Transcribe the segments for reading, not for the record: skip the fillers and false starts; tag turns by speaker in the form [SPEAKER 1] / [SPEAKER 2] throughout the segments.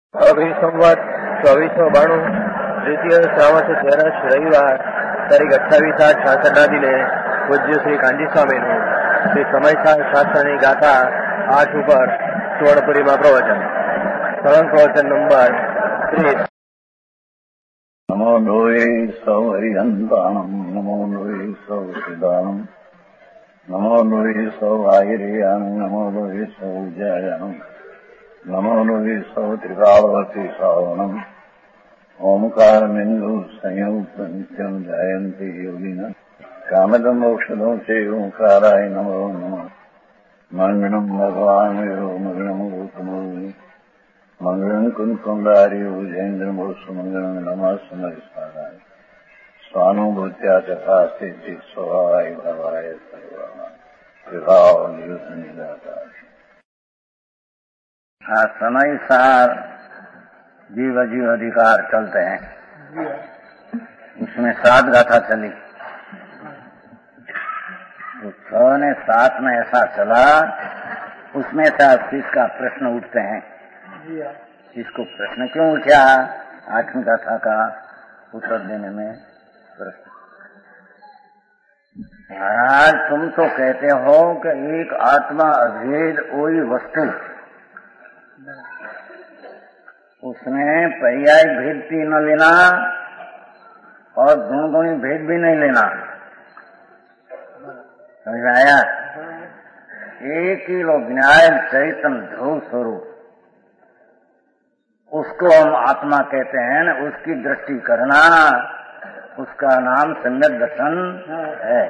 [SPEAKER 1] સંવત 2492 દ્વિતીય શ્રાવણ સુદ 13 રવિવાર તારીખ 28/8/66 દિને પૂજ્ય શ્રી કાંજી સ્વામીનું શ્રી સમયસાર શાસ્ત્રની ગાથા 8 ઉપર સુવર્ણપુરીમાં પ્રવચન. સળંગ પ્રવચન નંબર 30.
[SPEAKER 2] નમો લોહે સૌ હરિહંતાણમ નમો લોહે સૌ સિદ્ધાણમ નમો લોહે સૌ આયર્યાણ નમો લોહે સૌ જયાણમ નમો લોહે સૌ ત્રિકાળવતી શ્રાવણમ ઓમકારમિંદુ સંયુક્ત નિત્યમ જયંતી યોગિન કામદમ મોક્ષદો છે ઓંકારાય નમો નમઃ. મંગળમ ભગવાન વિરો મંગળમ ગૌતમો મંગળમ કુંકુંડાર્યો જૈન્દ્રમો સુમંગળમ નમઃ સમરિસ્વાદાય સ્વાનુભૂત્યા તથા સ્થિતિ સ્વભાવાય ભવાય સર્વમાં વિભાવ નિયુદ્ધ નિદાતા. हाँ, समय सार जीव जीव अधिकार चलते हैं, उसमें 7 गाथा चली. तो 6 ने 7 में ऐसा चला, उसमें से इसका प्रश्न उठते हैं. इसको प्रश्न क्यों उठा? 8वीं गाथा का उत्तर देने में प्रश्न. महाराज, तुम तो कहते हो कि एक आत्मा अभेद कोई वस्तु, उसमें पर्याय भेद भी न लेना और गुण भेद भी नहीं लेना. समझ में आया? एक ही लोग न्याय चैतन्य ध्रुव स्वरूप, उसको हम आत्मा कहते हैं न. उसकी दृष्टि करना, उसका नाम सम्यक दर्शन है.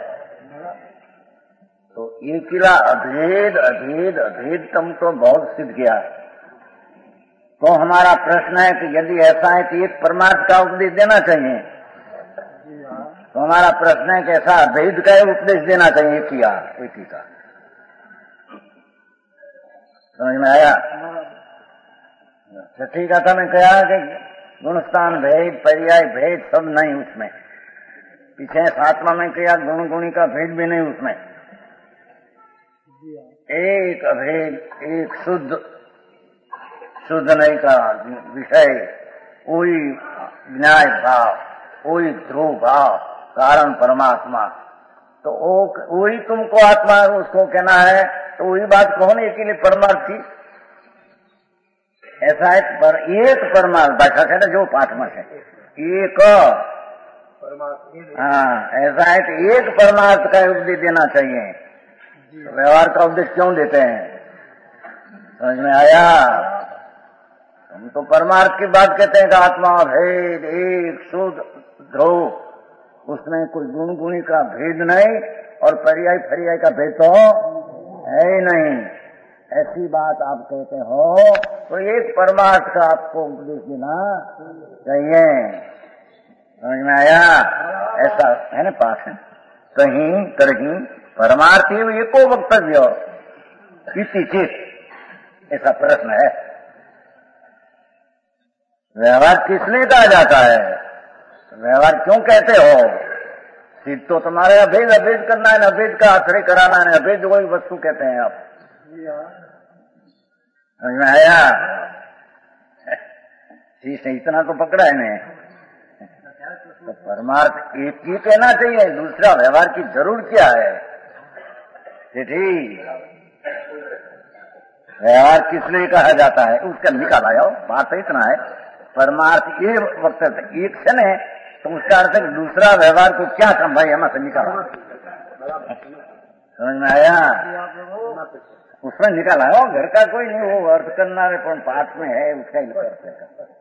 [SPEAKER 2] तो एकिला अभेद अभेद अभेद तुम तो बहुत सिद्ध किया. तो हमारा प्रश्न है कि यदि ऐसा है कि एक परमार्थ का उपदेश देना चाहिए, तो हमारा प्रश्न है कि ऐसा अभेद का उपदेश देना चाहिए एक ही का. समझ में आया? छठी कथा में कहा कि गुणस्थान भेद पर्याय भेद सब नहीं उसमें. पीछे 7वां में कहा गुण गुणी का भेद भी नहीं उसमें. एक अभेद, एक शुद्ध नहीं का विषय, कोई न्याय भाव, कोई ध्रुव भाव, कारण परमात्मा. तो वही तुमको आत्मा उसको कहना है. तो वही बात कौन एक ही परमार्थ की? ऐसा है पर एक परमार्थ भाषा है ना, जो पाठ में है एक परमार्थ. हाँ, ऐसा है कि एक परमार्थ का उपदेश देना चाहिए. व्यवहार का उपदेश क्यों देते हैं? समझ में आया? हम तो परमार्थ की बात कहते हैं कि आत्मा भेद एक शुद्ध ध्रुव, उसमें कोई गुण गुणी का भेद नहीं और पर्याय फर्याय का भेद तो है ही नहीं. ऐसी बात आप कहते हो तो एक परमार्थ का आपको उपदेश देना चाहिए. समझ में आया? ऐसा है ना पाठ है. कहीं कहीं परमार्थ एको वक्तव्य इति चेत, ऐसा प्रश्न है. व्यवहार किसने कहा जाता है? व्यवहार क्यों कहते हो? सिद्ध तो तुम्हारे अभेद अभेद करना है, अभेद का आश्रय कराना है. अभेद वही वस्तु कहते हैं आप. समझ में आया? ठीक है, इतना तो पकड़ा है ने. तो परमार्थ एक ही कहना चाहिए, दूसरा व्यवहार की जरूर क्या है? ठीक, व्यवहार किस लिए कहा जाता है उसका निकाला जाओ. बात इतना है, परमार्थ ये वक्त एक क्षण है, तो उसका अर्थ दूसरा व्यवहार को क्या काम भाई हमें से निकाला. समझ में आया? उसमें निकाला हो. घर का कोई नहीं, वो अर्थ करना है पर पाठ में है, उसका ही करते.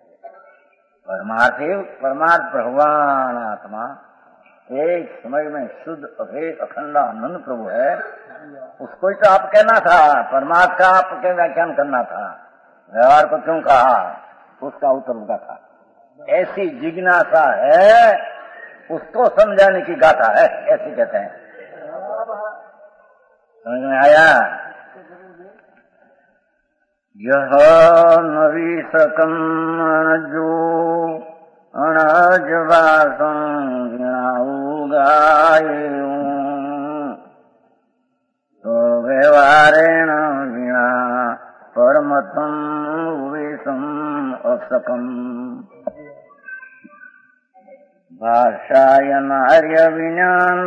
[SPEAKER 2] परमार्थ भगवान आत्मा एक समय में शुद्ध अभेद अखंड आनंद प्रभु है. उसको ही तो आप कहना था. परमार्थ का आपके व्याख्यान करना था. व्यवहार को क्यों कहा? उसका उत्तर उनका था. ऐसी जिज्ञासा है, उसको समझाने की गाथा है, ऐसे कहते हैं. समझ में आया? यह नवीसकम अनजो अनजवासं गिणाऊगायु तो व्यवहारेण गिणा परमतम विषम असकम भाषायनार्य विज्ञान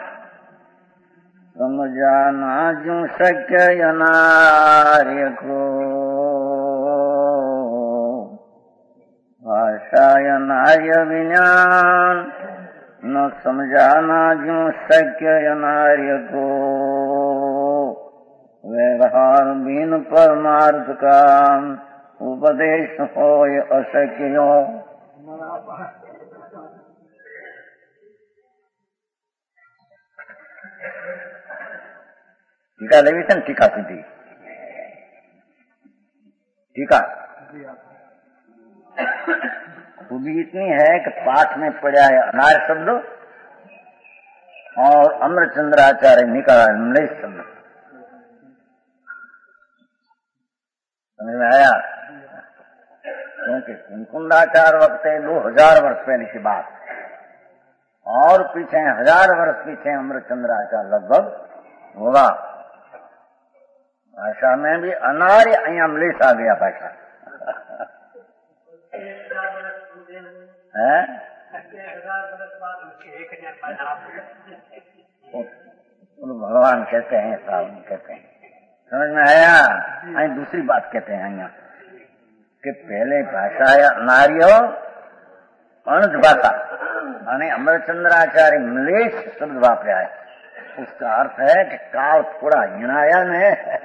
[SPEAKER 2] समझाना जो शक्य अनार्य को भाषायनार्य विज्ञान न समझाना जो शक्य अनार्य को व्यवहार बिन परमार्थ का उपदेश होय अशक्यो। टीका लेवी છે ને ટીકા સીધી टीका खूबी इतनी है कि पाठ में पड़ा है अनार शब्द और अमरचंद्राचार्य निकाला मलेश शब्द। समझ में आया? क्योंकि कुंकुंदाचार्य वक्त 2000 वर्ष पहले की बात और पीछे 1000 वर्ष पीछे अमरचंद्राचार्य लगभग होगा। भाषा में भी अनार्य अहिया मलेश आ गया भाषा है। भगवान कहते हैं साहब कहते हैं। समझ में आया? अहीं दूसरी बात कहते हैं अहिया कि पहले भाषा है अनार्य अणज भाषा અને अमरचंद्राचार्य मलेश शब्द वापरा है। उसका अर्थ है कि काल थोड़ा हिणाया ने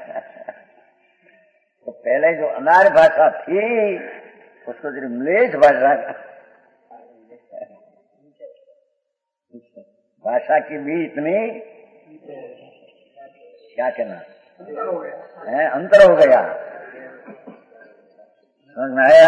[SPEAKER 2] तो पहले जो अनार्य भाषा थी उसको जरा मलेश भाषा की भी इतनी क्या कहना है अंतर हो गया। समझ में आया?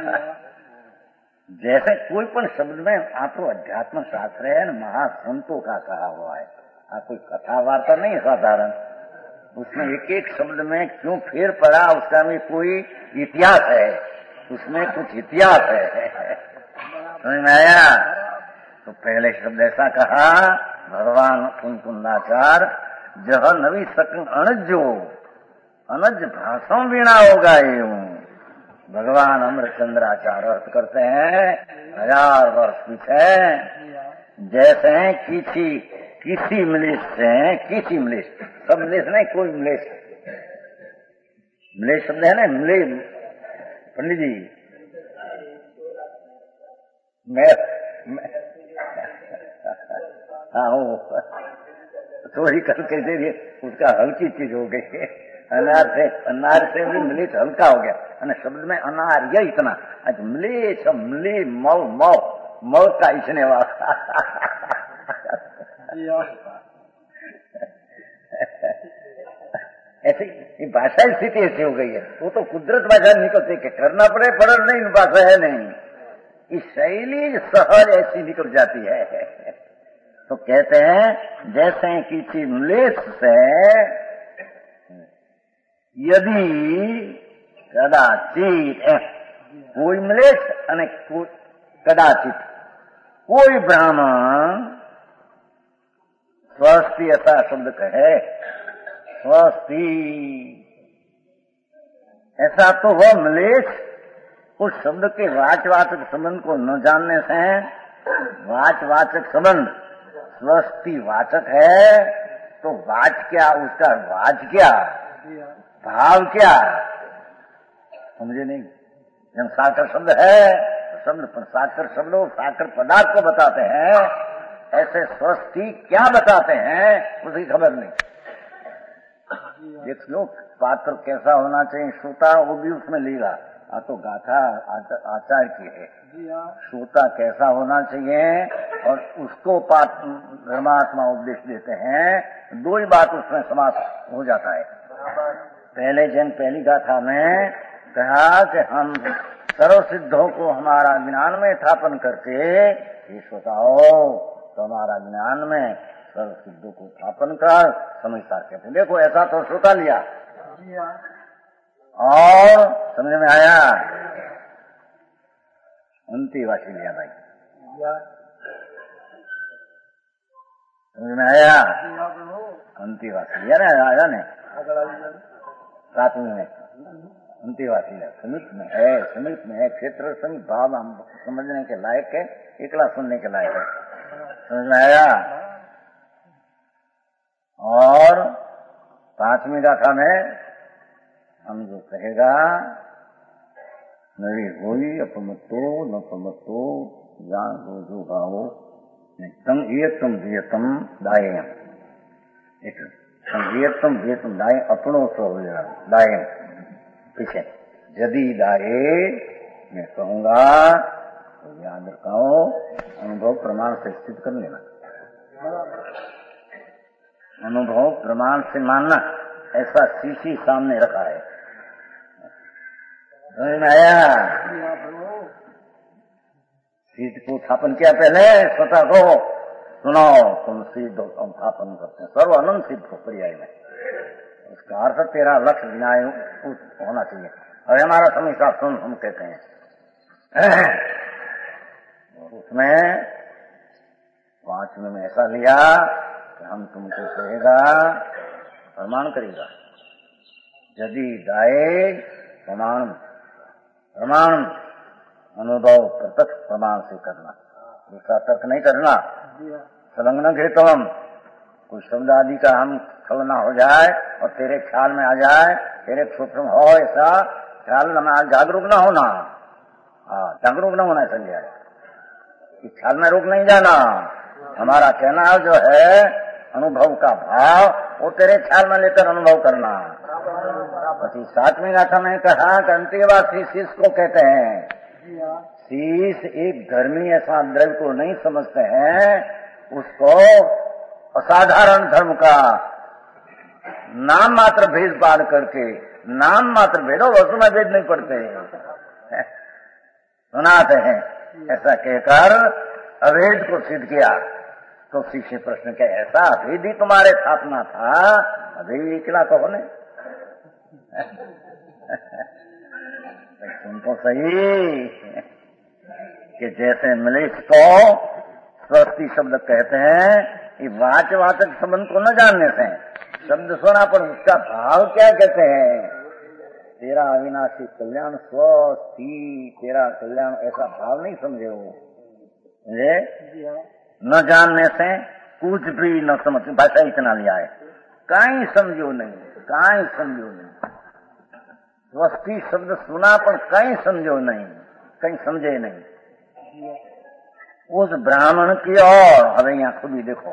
[SPEAKER 2] जैसे कोई पण शब्द में आपको अध्यात्म शास्त्र है न महासंतों का कहा हुआ है। कोई कथा वार्ता नहीं साधारण, उसमें एक एक शब्द में क्यों फेर पड़ा उसका भी कोई इतिहास है, उसमें कुछ इतिहास है। समझ में आया? तो पहले शब्द ऐसा कहा भगवान कुंकुंदाचार्य जह नवी सकन अणजो अनज भाषा वीणा होगा एवं भगवान अमरचंद्राचार्य अर्थ करते हैं 1000 वर्ष पीछे जैसे किसी मलेश से किसी मलेश सब मलेश नहीं कोई मलेश शब्द है ना मलेश पंडित जी मैं थोड़ी करके दे दिए उसका हल्की चीज हो गई। अनार से भी मलेश हल्का हो गया અને शब्द में अनार ये इतना मलेश मले मौ मौ मौ का इसने वाला ऐसी ये भाषा स्थिति ऐसी हो गई है। वो तो कुदरत भाषा निकलती है करना पड़े पड़े नहीं भाषा है नहीं ये शैली सहज ऐसी निकल जाती है। तो कहते हैं जैसे किसी मलेश से यदि कदाचित कोई मलेश અને कदाचित कोई ब्राह्मण स्वस्ति ऐसा शब्द कहे स्वस्ति ऐसा तो वह मलेश उस शब्द के वाचवाचक संबंध को न जानने से वाचवाचक संबंध स्वस्ति वाचक है तो वाच क्या उसका वाच क्या भाव क्या समझे नहीं। जब साकर शब्द है तो शब्द पर साकर शब्द साकर पदार्थ को बताते हैं ऐसे स्वस्ति क्या बताते हैं उसकी खबर नहीं। देख लो पात्र कैसा होना चाहिए श्रोता वो भी उसमें लेगा तो गाथा आचार्य की है श्रोता कैसा होना चाहिए और उसको परमात्मा उपदेश देते हैं। दो ही बात उसमें समाप्त हो जाता है। पहले जन पहली गाथा में कहा कि हम सर्व सिद्धों को हमारा ज्ञान में स्थापन करके ये श्रोताओ तो हमारा ज्ञान में सर्व सिद्धों को स्थापन कर समझता कहते। देखो ऐसा तो श्रोता लिया और समझ में आया अंतिवासी लिया भाई समझ में आया अंतिवासी लिया ना आया ने सातवीं में अंतिवासी है, समीप में है, समीप में है। क्षेत्र समीप भाव हम समझने के लायक है, एकला सुनने के लायक है। समझ में आया? और 5वीं गाथा में हम जो कहेगा, मेरी होई अपमतो न पमतो जान हो जो भावो तम येतम वियतम दाये, संगीतम वियतम दाये अपनो सो दाये। पीछे यदि दाये मैं कहूंगा तो याद रखो, अनुभव प्रमाण से सिद्ध कर लेना, अनुभव प्रमाण से मानना, ऐसा शीशी सामने रखा है। समझ में आया? सीध को स्थापन किया पहले, स्वतः को सुनो, तुम सिद्ध स्थापन करते हैं, सर्व अनंत सिद्ध को पर्याय में। उसका अर्थ तेरा लक्ष्य न्याय होना चाहिए। और हमारा समीक्षा सुन हम कहते हैं, उसमें 5वें में ऐसा लिया कि हम तुमको कहेगा, प्रमाण करेगा, यदि दाये प्रमाण, प्रमाण अनुभव प्रत्यक्ष प्रमाण से करना, दूसरा तर्क नहीं करना। संलग्न घेतवम, कोई शब्द आदि का हम छल ना हो जाए और तेरे ख्याल में आ जाए, तेरे सूक्ष्म हो, ऐसा ख्याल में जागरूक ना होना। जागरूक न होना चाहिए, कि ख्याल में रुक नहीं जाना। हमारा कहना जो है अनुभव का भाव, वो तेरे ख्याल में लेकर अनुभव करना। 7वीं गाथा में कहा कि अंतिवासी शीश को कहते हैं। शीश एक धर्मी ऐसा द्रव्य को नहीं समझते हैं, उसको असाधारण धर्म का नाम मात्र भेद पार करके, नाम मात्र भेदो, वस्तु में भेद नहीं पड़ते, सुनाते हैं। ऐसा कहकर अभेद को सिद्ध किया। तो शिष्य प्रश्न के ऐसा अभेद ही तुम्हारे स्थापना था, अभी इकला कहो ने तुमको सही कि जैसे मलेच्छ को स्वस्ति शब्द कहते हैं, ये वाचक संबंध को न जानने से शब्द सुना, पर उसका भाव क्या कहते हैं? तेरा अविनाशी कल्याण स्वस्ति, तेरा कल्याण, ऐसा भाव नहीं समझे हो। न जानने से कुछ भी न समझ, भाषा इतना लिया है, कहीं समझो नहीं, कहीं समझो नहीं। स्वस्ति शब्द सुना पर कहीं समझो नहीं, कहीं समझे नहीं। उस ब्राह्मण की और हमें यहाँ खुद ही देखो,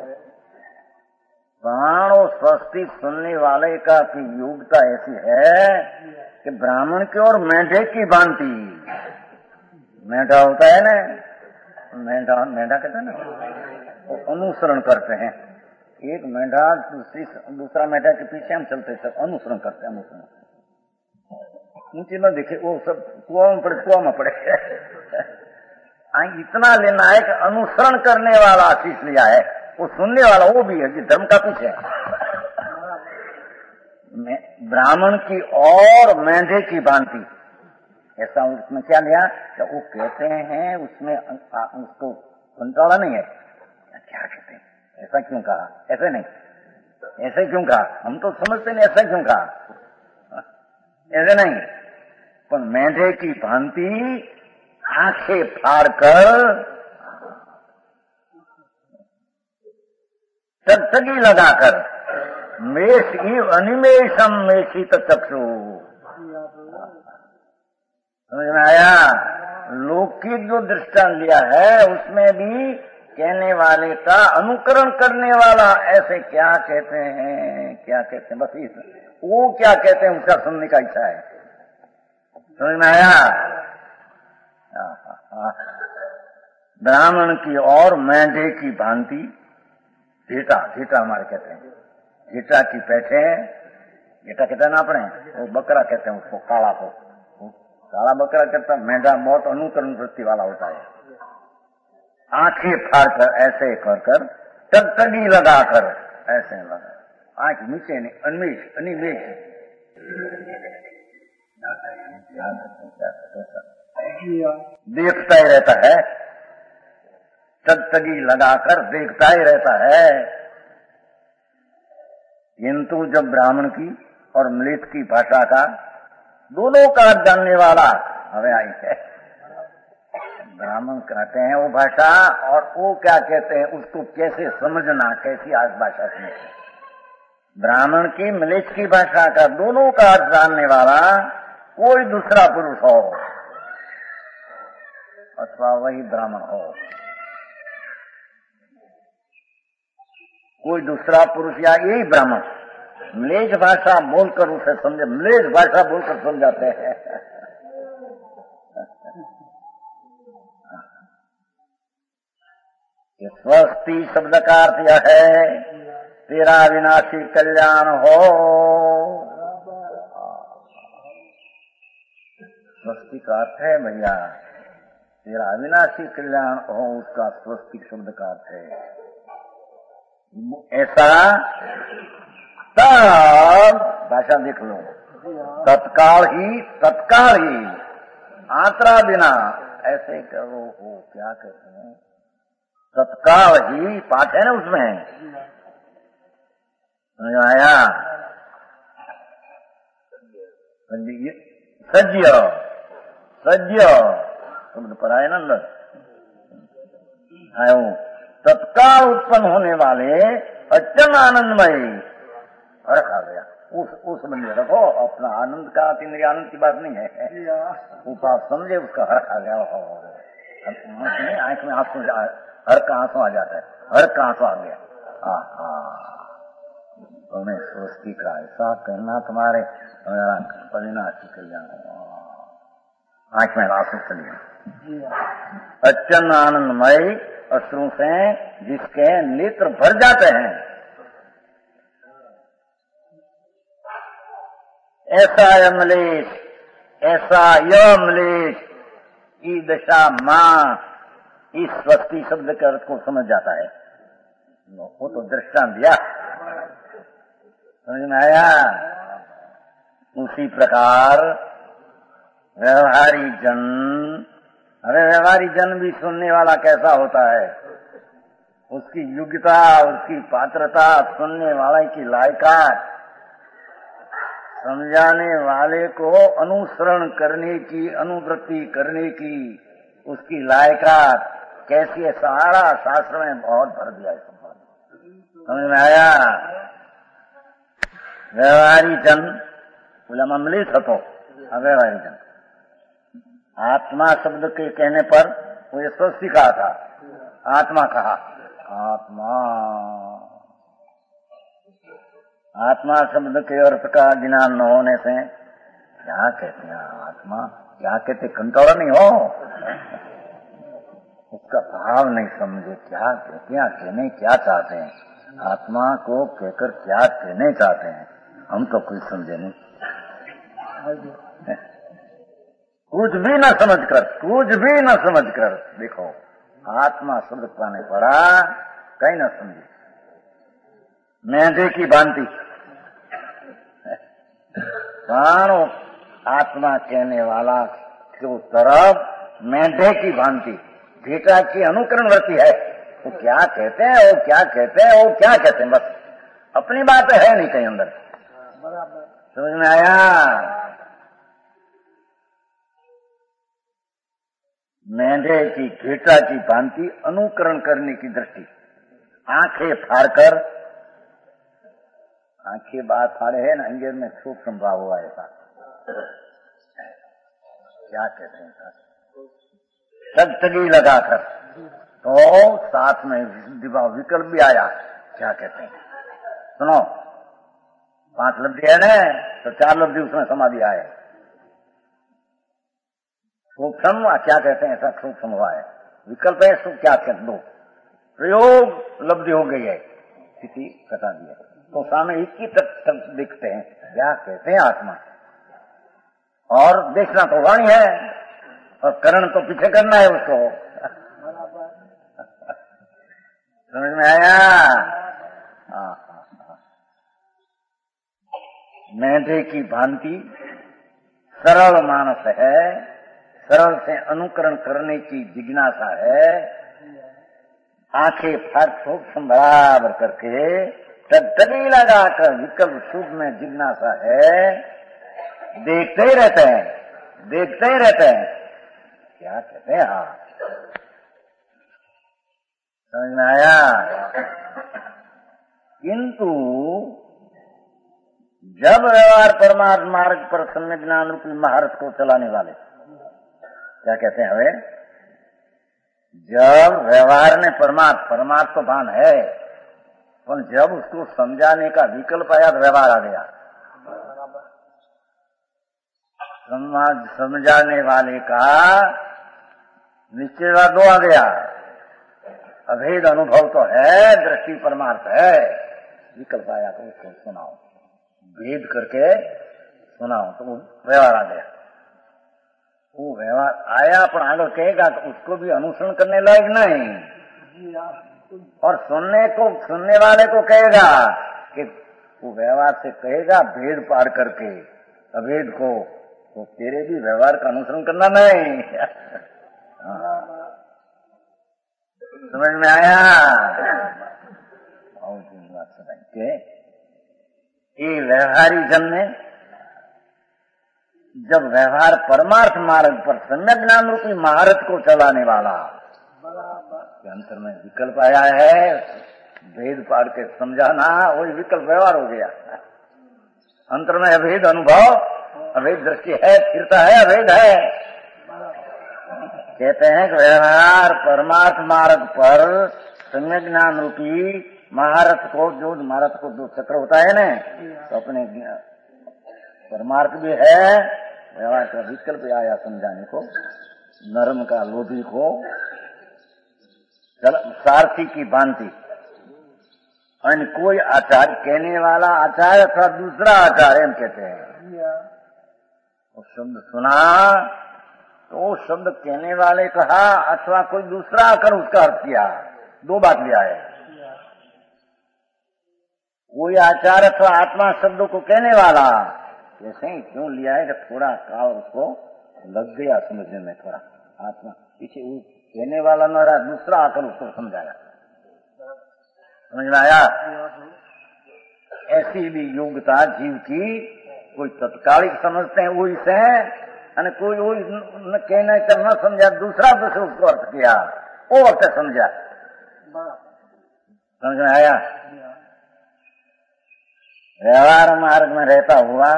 [SPEAKER 2] प्राण और स्वस्ति सुनने वाले का की योग्यता ऐसी है कि ब्राह्मण की और मेढे की भांति, मेढा होता है ना, मेढा कहते हैं ना, वो अनुसरण करते हैं। एक मेढा दूसरा मेढा के पीछे हम चलते सब अनुसरण करते हैं, अनुसरण ऊंची न दिखे, वो सब कुआं में पड़े इतना लेना है कि अनुसरण करने वाला आशीष लिया है, वो सुनने वाला वो भी है कि धर्म का पीछे ब्राह्मण की और मेढे की भांति। ऐसा उसमें क्या लिया कि वो कहते हैं उसमें उसको कंट्रोल नहीं है, क्या कहते हैं, ऐसा क्यों कहा, ऐसे नहीं, ऐसे क्यों कहा, हम तो समझते नहीं, ऐसा क्यों कहा, ऐसे नहीं। पर मेढे की भांति आंखें फाड़ कर टकटकी लगाकर मेष इव अनिमेषम मेषित चक्षु, समझ में आया? लौकिक जो दृष्टांत लिया है उसमें भी कहने वाले का अनुकरण करने वाला ऐसे क्या कहते हैं, क्या कहते हैं, बस इस वो क्या कहते हैं उसका सुनने का इच्छा है। समझ में आया? ब्राह्मण की और मेढे की भांति झीटा, झीटा हमारे कहते हैं, झीटा की पैठे, झीटा कहते हैं ना अपने, वो बकरा कहते हैं उसको, काला को काला बकरा कहता है। मेढा बहुत अनुकरण वृत्ति वाला होता है, आंखें फाड़ कर ऐसे कर कर, टकटकी लगाकर ऐसे लगा, आंख नीचे नहीं, अनिमेष अनिमेष देखता ही रहता है, टकटकी लगाकर देखता ही रहता है। किंतु जब ब्राह्मण की और म्लेच्छ की भाषा का दोनों का अर्थ जानने वाला हमें आई है। ब्राह्मण कहते हैं वो भाषा, और वो क्या कहते हैं उसको कैसे समझना, कैसी आज भाषा समझना। ब्राह्मण की मलेच्छ की भाषा का दोनों का अर्थ जानने वाला कोई दूसरा पुरुष हो अथवा वही ब्राह्मण हो, कोई दूसरा पुरुष या यही ब्राह्मण मलेच्छ भाषा बोलकर उसे समझे, मलेच्छ भाषा बोलकर समझाते हैं। स्वस्ति शब्द का अर्थ यह है तेरा विनाशी कल्याण हो। स्वस्ति का अर्थ है भैया तेरा अविनाशी कल्याण हो, उसका स्वस्ति शब्द का अर्थ है ऐसा। तब भाषा देख लो, तत्काल ही आत्रा बिना ऐसे करो हो, क्या कहते हैं, तत्काल ही पाठ है ना उसमें, समझ आया। सज्य शब्द पर आए ना अंदर, तत्काल उत्पन्न होने वाले अत्यंत आनंदमय हर्ष आ गया। उस मंदिर रखो, अपना आनंद का इंद्रिय आनंद की बात नहीं है, उपास समझे उसका हर्ष आ गया। आंख में आंसू, हर का आंसू आ जाता है, हर का आंसू आ गया। तुम्हें स्वस्ति का ऐसा कहना तुम्हारे अविनाशी कल्याण, आंख में आंसू चले। अत्यंत आनंदमय अश्रु से जिसके नेत्र भर जाते हैं, ऐसा यमलेश, ऐसा यमलेश ई दशा मां इस स्वस्ति शब्द के अर्थ को समझ जाता है। वो तो दृष्टांत दिया, समझ में आया। उसी प्रकार व्यवहारी जन, अरे व्यवहारी जन भी सुनने वाला कैसा होता है, उसकी योग्यता, उसकी पात्रता, सुनने वाले की लायकात, समझाने वाले को अनुसरण करने की, अनुवृत्ति करने की उसकी लायकात कैसी है, सारा शास्त्र में बहुत भर दिया है। समझ में आया। व्यवहारी जन बोला ममलित हो, अव्यवहारी जन आत्मा शब्द के कहने पर वो ये स्वस्ति कहा था, आत्मा कहा। आत्मा शब्द के अर्थ का ज्ञान न होने से क्या कहते हैं आत्मा, क्या कहते कंट्रोल नहीं हो, उसका भाव नहीं समझे, क्या कहते हैं, कहने क्या चाहते हैं, आत्मा को कहकर क्या कहने चाहते हैं, हम तो कुछ समझे नहीं। कुछ भी न समझ कर देखो, आत्मा शब्द पाने पड़ा कहीं न समझे। मेंढे की भांति प्राणो आत्मा कहने वाला की तरफ मेंढे की भांति भेटा की अनुकरण वृत्ति है। वो क्या कहते हैं, वो क्या कहते हैं, वो क्या कहते हैं, बस अपनी बात है नहीं कहीं अंदर। समझ में आया। मेंढे की घेटा की भांति अनुकरण करने की दृष्टि, आंखें फाड़कर, आंखें बात फाड़े है ना, इंग्लिश में सूक्ष्म भाव हुआ ऐसा, क्या कहते हैं, टगटगी लगाकर, तो साथ में विकल्प भी आया, क्या कहते हैं, सुनो 5 लब्धि है ना, तो 4 लब्धि उसमें समा दिया है। सूक्ष्म क्या कहते हैं, ऐसा सूक्ष्म हुआ है, विकल्प है, क्या कहते दो प्रयोग लब्धि हो गई है, स्थिति कटा दिया, तो सामने एक ही तक दिखते हैं, क्या कहते हैं आत्मा। और देखना तो वाणी है और करण तो पीछे करना है उसको। समझ में आया। मेंढे की भांति सरल मानस है, सरल से अनुकरण करने की जिज्ञासा है, आंखें फट सूक्ष्म बराबर करके टगटगी लगाकर विकल्प सूक्ष्म में जिज्ञासा है, देखते ही रहते हैं, देखते ही रहते हैं। क्या कहते हैं? हाँ, समझ में आया। किंतु जब व्यवहार परमार्थ मार्ग पर सम्यक ज्ञान रूपी महारथ को चलाने वाले, क्या कहते हैं? हमें जब व्यवहार में परमार्थ तो भान है, पर जब उसको समझाने का विकल्प आया तो व्यवहार आ गया। समझाने वाले का निश्चयवाद दो आ गया। अभेद अनुभव तो है, दृष्टि परमार्थ है, विकल्प आया तो उसको सुनाओ, भेद करके सुनाओ, तो वो व्यवहार आ गया। वो व्यवहार आया पर आगे कहेगा तो उसको भी अनुसरण करने लायक नहीं, और सुनने वाले को कहेगा कि वो व्यवहार से कहेगा भेद पार करके अभेद को, तो तेरे भी व्यवहार का अनुसरण करना नहीं। समझ में आया? बात समझ ये व्यवहारी जन ने जब व्यवहार परमार्थ मार्ग पर सम्यक ज्ञान रूपी महारथ को चलाने वाला के अंतर में विकल्प आया है, भेद पार के समझाना, वही विकल्प व्यवहार हो गया। अंतर में अभेद अनुभव, अभेद दृष्टि है, स्थिरता है, अभेद है। कहते हैं कि व्यवहार परमार्थ मार्ग पर सम्यक ज्ञान रूपी महारथ को, जो महारथ को जो चक्र होता है ना, तो अपने परमार्थ भी है, व्यवहार का विकल्प आया समझाने को, नरम का लोभी को सारथी की भांति। और कोई आचार्य कहने वाला आचार्य अथवा दूसरा आचार्य हम कहते हैं। वो शब्द सुना तो वो शब्द कहने वाले कहा अथवा कोई दूसरा आकर उसका अर्थ किया, दो बात लिया है। कोई आचार्य अथवा आत्मा शब्दों को कहने वाला ऐसे ही क्यों लिया है कि थोड़ा काल उसको लग गया समझने में, थोड़ा आत्मा पीछे वो कहने वाला न रहा, दूसरा आकर उसको समझाया। समझ में आया? ऐसी भी योग्यता जीव की, कोई तत्कालिक समझते हैं वही से, कोई वही कहने का न समझा, दूसरा से उसको अर्थ किया, वो अर्थ समझा। समझ में आया? व्यवहार मार्ग में रहता हुआ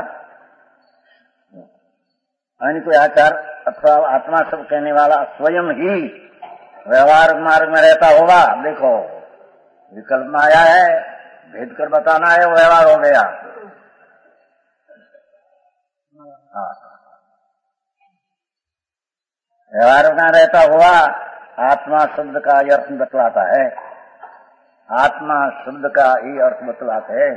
[SPEAKER 2] कोई आचार अथवा आत्मा सब कहने वाला स्वयं ही व्यवहार मार्ग में रहता होगा, देखो विकल्प में आया है, भेद कर बताना है, वो व्यवहार हो गया। व्यवहार में रहता हुआ आत्मा शब्द का ही अर्थ बतलाता है, आत्मा शब्द का ही अर्थ बतलाते है।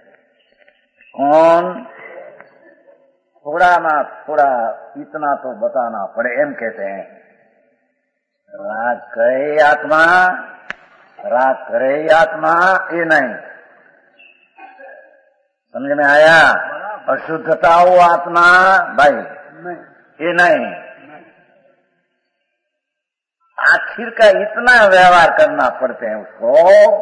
[SPEAKER 2] कौन? थोड़ा ना थोड़ा इतना तो बताना पड़े, एम कहते हैं। राग करे आत्मा, राग करे आत्मा, ये नहीं। समझ में आया? अशुद्धता हो आत्मा भाई, ये नहीं। आखिर का इतना व्यवहार करना पड़ते हैं उसको,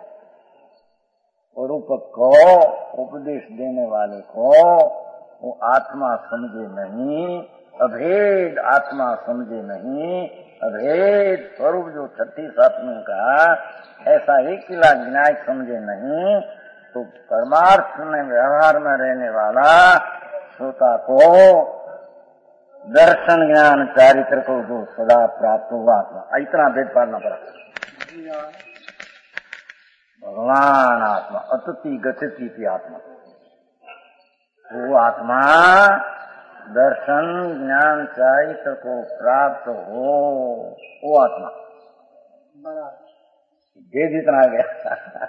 [SPEAKER 2] और रूपक को, उपदेश देने वाले को, वो आत्मा समझे नहीं, अभेद आत्मा समझे नहीं, अभेद स्वरूप जो 36 आत्मा का ऐसा एक किला विनायक समझे नहीं, तो परमार्थ में व्यवहार में रहने वाला श्रोता को दर्शन ज्ञान चारित्र को जो सदा प्राप्त हुआ आत्मा, इतना भेद पालना पड़ा। भगवान आत्मा अतति गति की आत्मा, वो आत्मा दर्शन ज्ञान चारित्र को प्राप्त हो, वो आत्मा भेद इतना आ गया।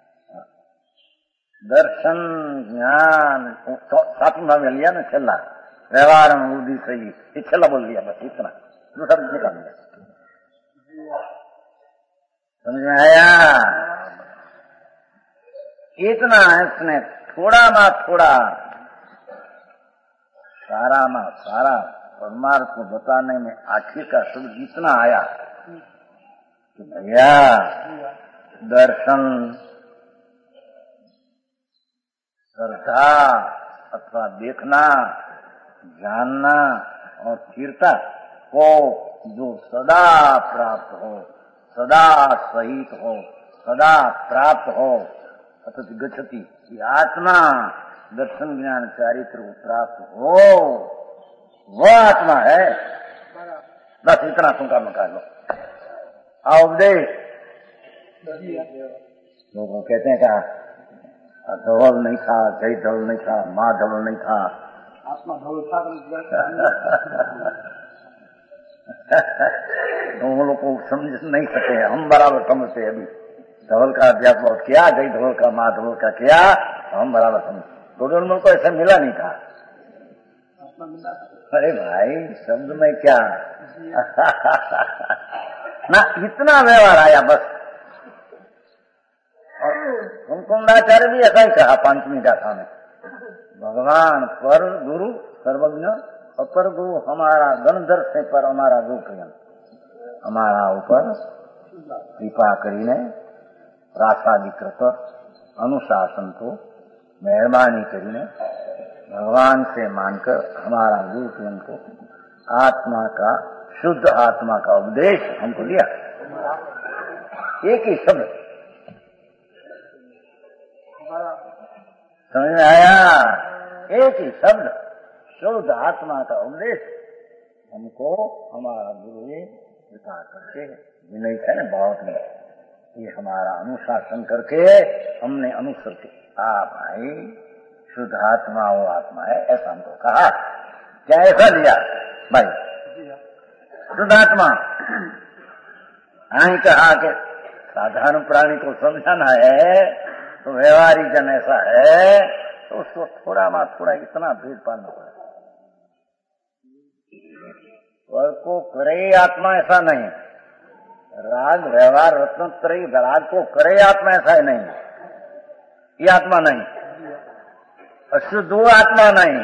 [SPEAKER 2] दर्शन ज्ञान सातवां में लिया ना, छेला व्यवहार में बुद्धि सही, ये छेला बोल दिया, बस इतना, दूसरा निकाल दिया। समझ में आया? इतना इसने थोड़ा ना थोड़ा सारा ना सारा परमार्थ को बताने में आखिर का शब्द इतना आया कि भैया दर्शन श्रद्धा अथवा देखना जानना और स्थिरता को जो सदा प्राप्त हो, सदा सहित हो, सदा प्राप्त हो, अतः गच्छति, ये आत्मा दर्शन ज्ञान चारित्र को प्राप्त हो, वह आत्मा है। बस इतना तुमका मका लो। उपदेश लोग कहते हैं क्या धवल नहीं था, जय धवल नहीं था, माँ धवल नहीं था,
[SPEAKER 3] आत्मा धवल था।
[SPEAKER 2] हम लोग को समझ नहीं सके, हम बराबर समझते। अभी धवल का अभ्यास बहुत किया, जय धवल का, माँ धवल का किया, हम बराबर समझ। दोनों को ऐसा मिला नहीं था। अरे भाई शब्द में क्या ना, इतना व्यवहार आया बस। और कुंकुंडाचार्य भी ऐसा ही कहा पंचमी गाथा में, भगवान पर गुरु सर्वज्ञ, अपर गुरु हमारा गणधर से पर हमारा गुरु हमारा ऊपर कृपा करीने प्रासादिकृत अनुशासन को मेहरबानी करीने भगवान से मानकर हमारा गुरु को आत्मा का, शुद्ध आत्मा का उपदेश हमको दिया। एक ही शब्द समझ में आया? एक ही शब्द शुद्ध आत्मा का उपदेश हमको हमारा गुरु ने कृपा करके, विनय है ना बहुत में, ये हमारा अनुशासन करके हमने अनुसर के, भाई शुद्ध आत्मा वो आत्मा है, ऐसा हमको कहा। क्या ऐसा दिया भाई? शुद्ध आत्मा नहीं कहा कि साधारण प्राणी को समझाना है तो व्यवहारिक जन ऐसा है तो उसको थोड़ा मां थोड़ा इतना भेद पालना पड़ेगा। स्वर को करे आत्मा ऐसा नहीं, राग व्यवहार रत्नत्रयी राग को करे आत्मा ऐसा ही नहीं, ये आत्मा नहीं, अशुद्ध आत्मा नहीं,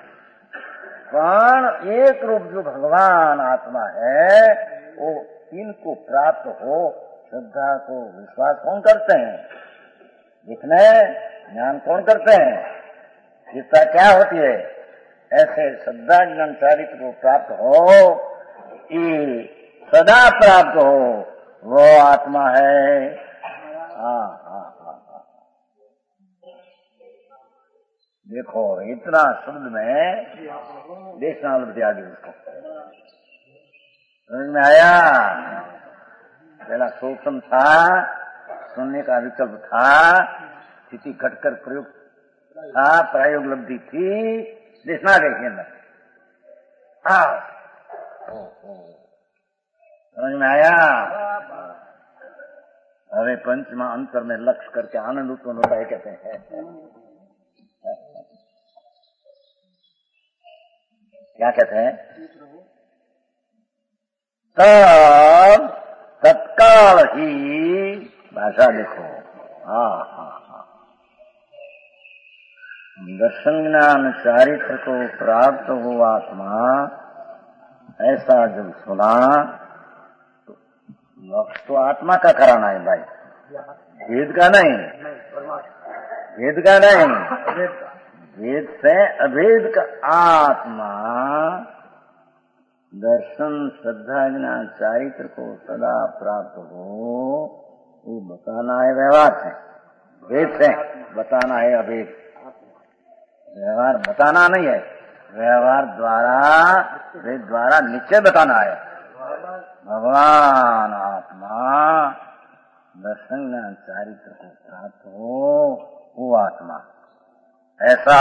[SPEAKER 2] पण एक रूप जो भगवान आत्मा है वो इनको प्राप्त हो, श्रद्धा को विश्वास कौन करते हैं? जितने ज्ञान कौन करते हैं? चिंता क्या होती है? ऐसे श्रद्धा ज्ञान चारित्र को प्राप्त हो, ये सदा प्राप्त हो, वो आत्मा है। देखो इतना शब्द में देखना आगे उसको समझ में आया। पहला सूक्ष्म था, सुनने का विकल्प था, स्थिति घटकर प्रयोग था, प्रायोग लब्धि थी, देखना देखिए अंदर समझ में आया। अरे पंचमा अंतर में लक्ष्य करके आनंद उत्पन्न होता है कहते हैं। क्या कहते हैं? तब तत्काल ही, भाषा देखो, दर्शन ज्ञान चारित्र को प्राप्त हो आत्मा, ऐसा जब सुना तो लक्ष्य तो आत्मा का कराना है भाई, भेद का नहीं, भेद का नहीं, भेद से अभेद का आत्मा दर्शन श्रद्धा ज्ञान चारित्र को सदा प्राप्त हो, वो बताना है व्यवहार से, भेद से बताना है अभेद। व्यवहार बताना नहीं है, व्यवहार द्वारा, वेद द्वारा निश्चय बताना है। भगवान आत्मा दर्शन ज्ञान चारित्र को प्राप्त हो, वो आत्मा, ऐसा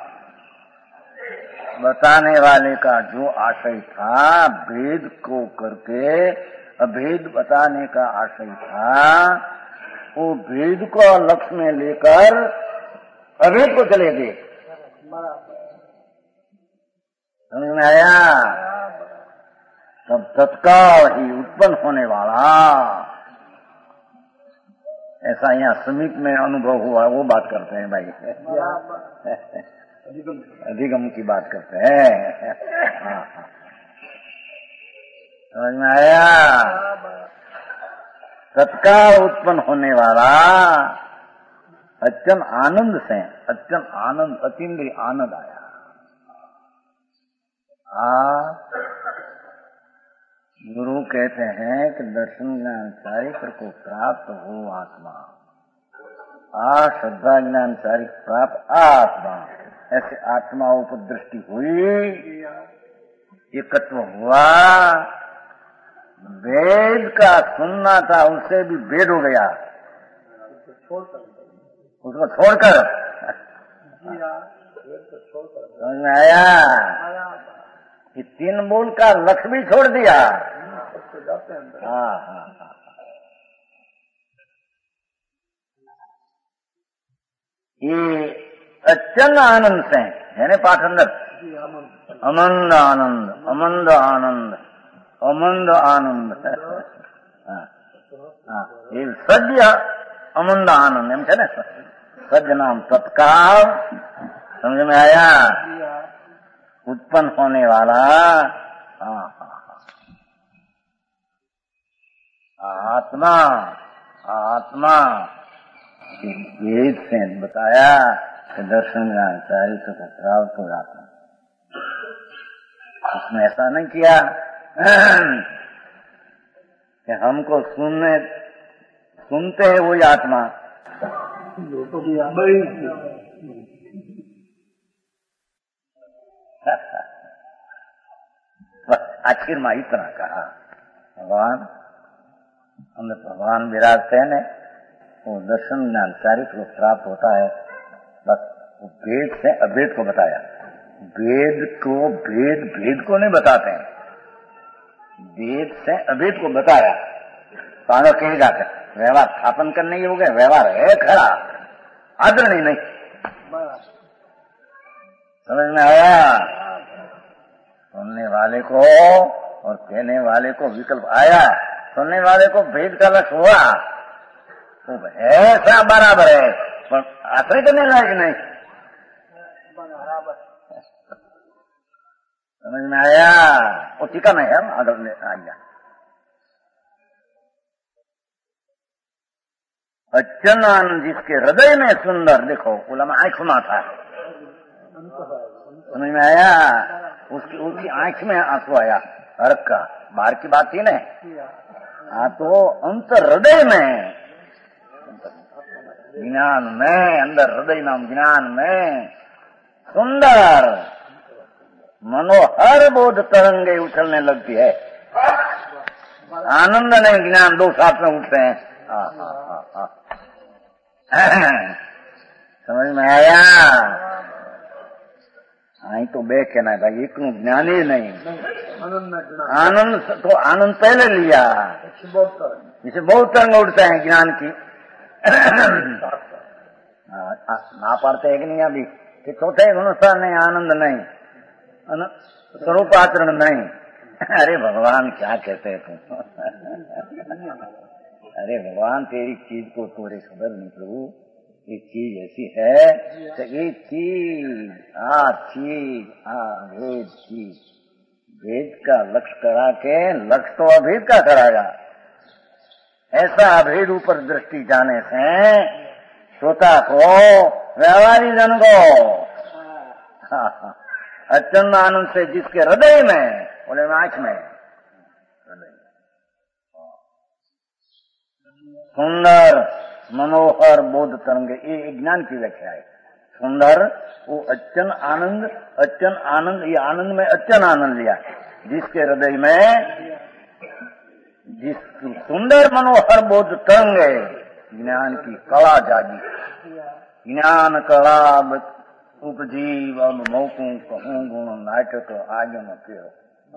[SPEAKER 2] बताने वाले का जो आशय था, भेद को करके अभेद बताने का आशय था, वो भेद को लक्ष्य में लेकर अभेद को चले गए। समझ में आया? तब तत्काल ही उत्पन्न होने वाला, ऐसा यहाँ समीप में अनुभव हुआ, वो बात करते हैं भाई, अधिगम की बात करते हैं। समझ में आया? तत्काल उत्पन्न होने वाला अत्यंत आनंद से, अत्यंत आनंद, अतीन्द्रिय आनंद आया। गुरु कहते हैं कि दर्शन ज्ञान चारित्र को प्राप्त हो आत्मा, श्रद्धा ज्ञान चारित्र प्राप्त आत्मा, ऐसे आत्माओं पर दृष्टि हुई, एकत्व हुआ, वेद का सुनना था उससे भी वेद हो गया, उसको छोड़कर समझ में आया कि 3 मूल का लक्ष्य भी छोड़ दिया। हाँ हाँ हाँ, ये अचन आनंद से है ना पाठ अंदर, अमंद आनंद, अमंद आनंद, अमंद आनंद, ये सज्ज अमंद आनंद एम है ना, सज्ज नाम तत्काल, समझ में आया, उत्पन्न होने वाला। आत्मा, आत्मा वेद से बताया कि दर्शन ज्ञान चारित्र को प्राप्त हो जाता, उसने ऐसा नहीं किया कि हमको सुनते हैं वही आत्मा, आखिर में इतना कहा भगवान, हमने भगवान विराजते हैं, वो दर्शन ज्ञान चारित्र को प्राप्त होता है, बस वो वेद से अभेद को बताया, वेद को नहीं बताते हैं, वेद से अभेद को बताया। तो आगे कहेगा व्यवहार स्थापन करने हो गए, व्यवहार है खरा, आदरणीय नहीं, समझ में आया। सुनने वाले को और कहने वाले को विकल्प आया, सुनने वाले को भेद का लक्ष्य हुआ तो ऐसा बराबर है, पर आश्रय करने लायक नहीं, समझ में आया। वो टीका नहीं है, अगर आइया अच्चन आनंद जिसके हृदय में सुंदर, देखो उलमा आंख में था, समझ में आया, उसकी आंख में आंसू आया, हर्क का, बाहर की बात थी ना, तो अंतर हृदय में ज्ञान में, अंदर हृदय नाम ज्ञान में सुंदर मनोहर बोध तरंगे उछलने लगती है, आनंद नहीं ज्ञान, दो साथ में उठते हैं। समझ में आया। आई तो बे कहना है भाई, एक ज्ञान ही नहीं, आनंद तो आनंद पहले लिया, इसे बहुत तरंग उठते हैं ज्ञान की। ना पढ़ते है कि नहीं अभी कि चौथे गुणस्थान नहीं, आनंद नहीं, स्वरूप आचरण नहीं। अरे भगवान क्या कहते हैं तुम अरे भगवान तेरी चीज को तोरे खबर नहीं प्रभु, ये चीज ऐसी है तो ये चीज भेद चीज, भेद का लक्ष्य करा के, लक्ष्य तो अभेद का कराएगा, ऐसा अभेद ऊपर दृष्टि जाने से श्रोता को, व्यवहारी जन को अत्यंत आनंद से जिसके हृदय में, बोले आंख में, सुंदर मनोहर बोध तरंगे, ये ज्ञान की व्याख्या है। सुंदर वो अच्चन आनंद, ये आनंद में अच्चन आनंद लिया, जिसके हृदय में जिस सुंदर मनोहर बोध तरंगे, ज्ञान की कला जागी, ज्ञान कला उपजीव मौकू कहूँ गुण नाटक आगे न कहो,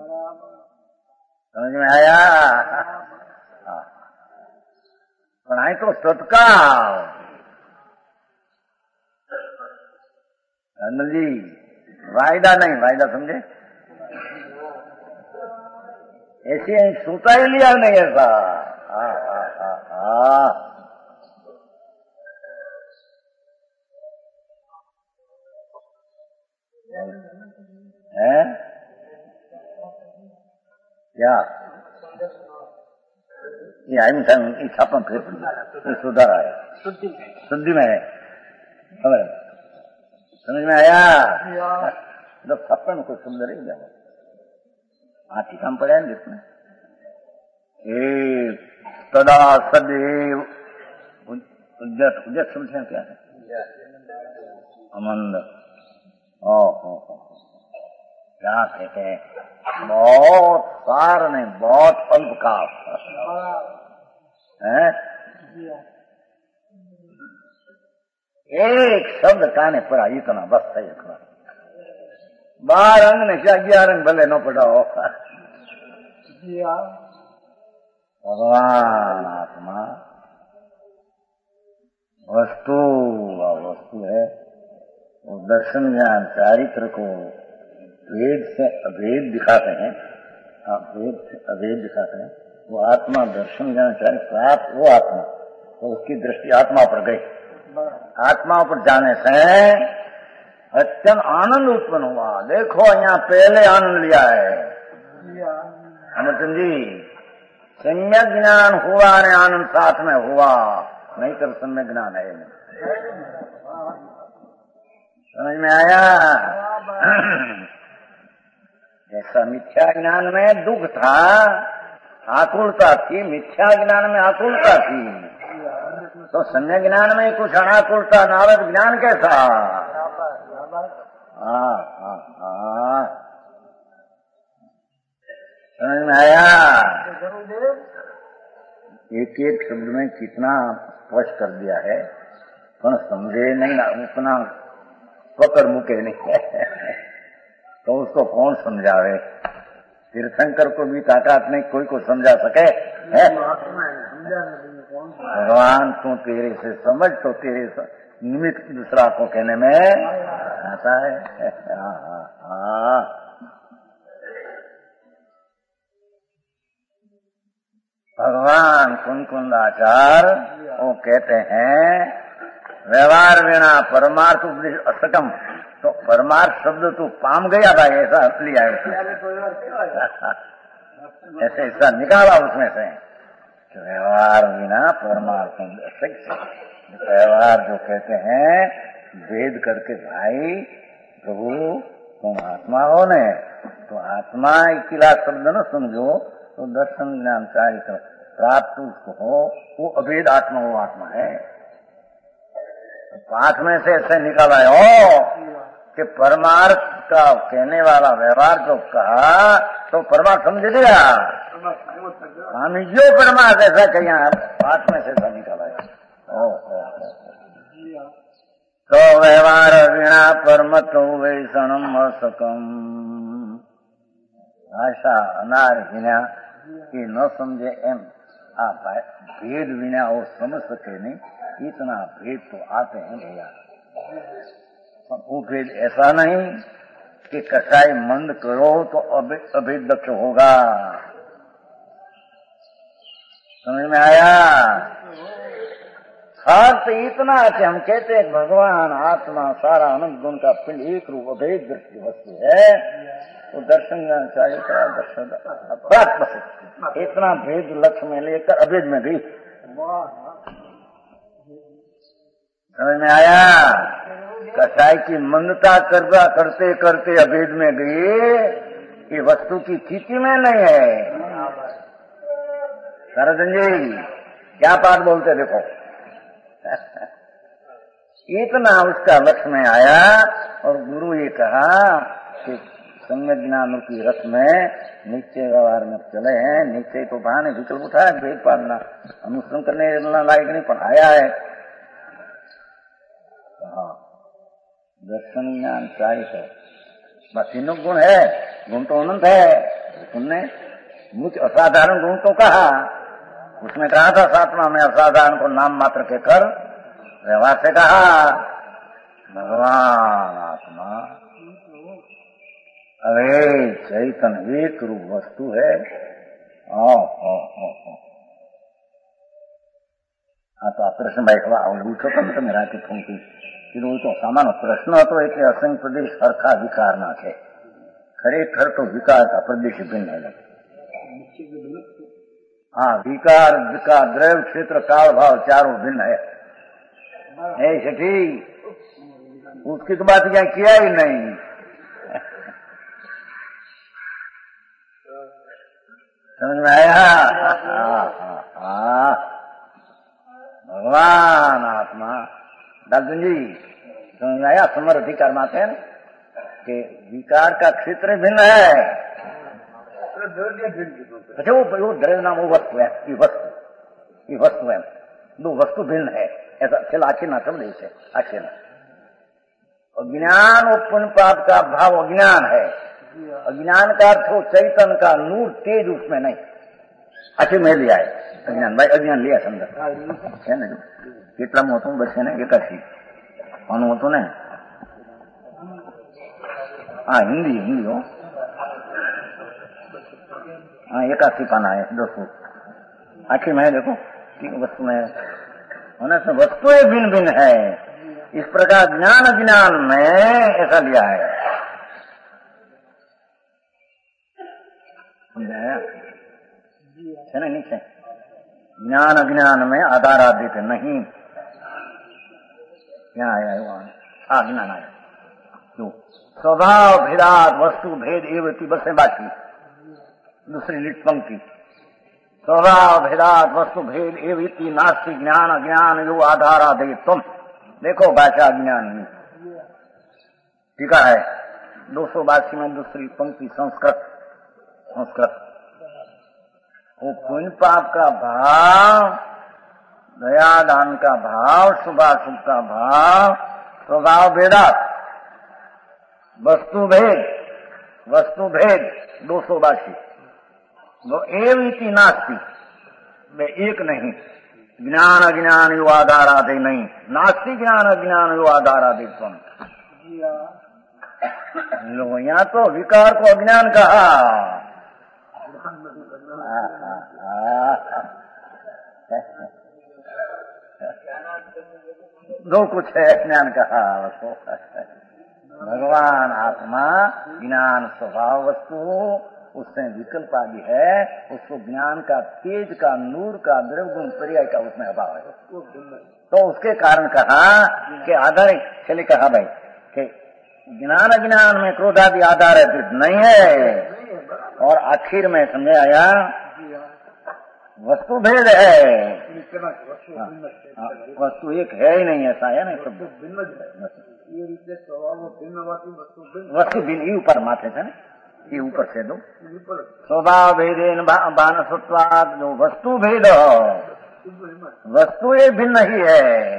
[SPEAKER 2] समझ में आया। पढ़ाई तो सत्कार जी, वायदा नहीं, वायदा समझे, ऐसे सोता ही लिया नहीं ऐसा। है क्या ये आई मिठाई छापन फिर सुधार आया, शुद्धि में है, समझ में आया। जब छप्पन को सुंदर ही जाओ, आटिकाम पढ़ा है जिसमें तदा सदैव उद्यत उद्यत समझे क्या है? अमंद। क्या कहते हैं? बहुत सार ने बहुत अल्पकाल है। एक शब्द काने पड़ा इतना बस है। 12 अंग ने क्या 11 अंग भले न पढ़ाओ। भगवान आत्मा वस्तु वस्तु है। वो दर्शन ज्ञान चारित्र को वेद से अभेद दिखाते हैं। वेद से अभेद दिखाते हैं। वो आत्मा दर्शन ज्ञान चारित्र प्राप्त वो आत्मा तो उसकी दृष्टि आत्मा पर गई। आत्मा पर जाने से अत्यंत आनंद उत्पन्न हुआ। देखो यहाँ पहले आनंद लिया है अमरचंद जी। सम्यक ज्ञान हुआ ने आनंद साथ में हुआ, नहीं कर सम्यक ज्ञान है। समझ में आया? ऐसा मिथ्या ज्ञान में दुख था, आकुलता थी। मिथ्या ज्ञान में आकुलता थी तो सम्यक ज्ञान में कुछ अनाकुलता, नारद ज्ञान कैसा? समझ में आया? एक एक शब्द में कितना स्पष्ट कर दिया है, पर समझे नहीं ना, उतना पकड़ मुके नहीं तो उसको कौन समझावे? तीर्थंकर को भी ताकत नहीं कोई को समझा सके है? भगवान तू तेरे से समझ तो तेरे निमित्त दूसरा को कहने में आता है। भगवान कुंकुंदाचार वो कहते हैं व्यवहार बिना परमार्थ उपदेश असकम। तो परमार्थ शब्द तू पाम गया भाई, ऐसा अर्थ लिया है ऐसे ऐसा निकाला उसमें से। व्यवहार बिना परमार्थ व्यवहार जो कहते हैं वेद करके भाई प्रभु तुम आत्मा हो ने, तो आत्मा इकला शब्द न समझो तो दर्शन ज्ञान चारित्र प्राप्त उसको हो, वो अभेद आत्मा वो आत्मा है। पाठ में से ऐसे निकाला है कि परमार्थ का कहने वाला व्यवहार जो कहा तो परमार्थ समझ लिया। हम जो परमार्थ ऐसा कहिए पाठ में से ऐसा निकाला है। तो व्यवहार बिना परमत वैषणम असकम। भाषा अनार बिना ये न समझे एम आ भेद बिना वो समझ सके नहीं। इतना भेद तो आते हैं भैया। वो भेद ऐसा नहीं कि कसाई मंद करो तो अभेद दक्ष होगा। समझ में आया? अर्थ इतना कि हम कहते हैं भगवान आत्मा सारा अनंत गुण का पिंड एक रूप अभेद दृष्टि वस्तु है। तो दर्शन चाहिए दर्शन इतना भेद लक्ष्य में लेकर अभेद में गई। समझ में आया? कसाई की मंदता करते करते अभेद में गई, ये वस्तु की स्थिति में नहीं है। सरदन जी क्या पाठ बोलते देखो इतना उसका लक्ष्य में आया। और गुरु ये कहा कि सम्यक ज्ञान की रथ में नीचे व्यवहार में चले हैं। नीचे तो बहाने विकल्प उठा है, भेद पालना अनुसरण करने लायक नहीं पर आया है। हाँ दर्शन ज्ञान चाहिए बस तीनों गुण है। गुण तो अनंत है। तुमने मुझ असाधारण गुण तो कहा, उसमें कहा था सातवां में असाधारण को नाम मात्र के कर व्यवहार से कहा भगवान आत्मा अरे चैतन्य एक रूप वस्तु है। हाँ तो प्रश्न बैठवा उठो तो मेरा के फूंकी तो सामान्य प्रश्न હતો એટલે અસંગ પ્રદેશ સરખા વિકારના છે। ખરેખર તો વિકાર का प्रदेश भिन्न है। हाँ विकार विकार द्रव्य क्षेत्र काल भाव चारों भिन्न है सेठी। उसकी तो बात क्या किया ही नहीं। समझ में आया? भगवान आत्मा डॉक्टर जी समझ में आया? समर्थ अधिकार माते हैं कि विकार का क्षेत्र भिन्न है। अच्छा वो द्रव्य नाम वो वस्तु है, ये वस्तु है, दो वस्तु भिन्न है ऐसा खेल आखिर ना समझे इसे आखिर। अज्ञान और पुण्य पाप का भाव अज्ञान है। अज्ञान का अर्थ हो चैतन्य का नूर तेज उसमें नहीं। आखिर में लिया है अज्ञान, भाई अज्ञान लिया समझा है ना? कितना होता हूँ बच्चे ने एकाशी कौन हो तो ने? हाँ हिंदी हो। हाँ 81 पाना है दोस्तों। आखिर में देखो वस्तु में होने से वस्तुएं भिन्न भिन्न है। इस प्रकार ज्ञान अज्ञान में ऐसा लिया है। समझाया है ना? नीचे ज्ञान अज्ञान में आधार आदित नहीं। यहाँ आया वहां ज्ञान आया क्यों? स्वभाव भेदात वस्तु भेद एवं बस है बाकी दूसरी लिट पंक्ति। स्वभाव भेदात वस्तु भेद एवं नास्ति ज्ञान अज्ञान यो आधार आदि तुम देखो भाषा ज्ञान में ठीक है 282 में दूसरी पंक्ति संस्कृत। वो पुण्य पाप का भाव, दया दान का भाव, शुभाशुभ का भाव, स्वभाव भेदात वस्तु भेद 282 वो एवं नास्ति में एक नहीं। ज्ञान अज्ञान यो आधारादि नहीं। नास्ति ज्ञान अज्ञान यो आधारादि तुम लो। यहाँ तो विकार को अज्ञान कहा। जो कुछ है ज्ञान कहा। भगवान आत्मा ज्ञान स्वभाव वस्तु उससे विकल्प आदि है। उसको ज्ञान का तेज का नूर का द्रव्य गुण पर्याय का उसमें अभाव है। तो उसके कारण कहा कि आधार चले कहा भाई कि ज्ञान अज्ञान में क्रोधादि आधार नहीं है। और आखिर में समझ आया वस्तु भेद है। वस्तु एक है ही नहीं ऐसा है ना? सब वस्तु भिन्न ऊपर माथे थे ना ये ऊपर से दो स्वभाव भेदेन बानसत्वाद जो वस्तु भेद वस्तु ये भिन्न ही है।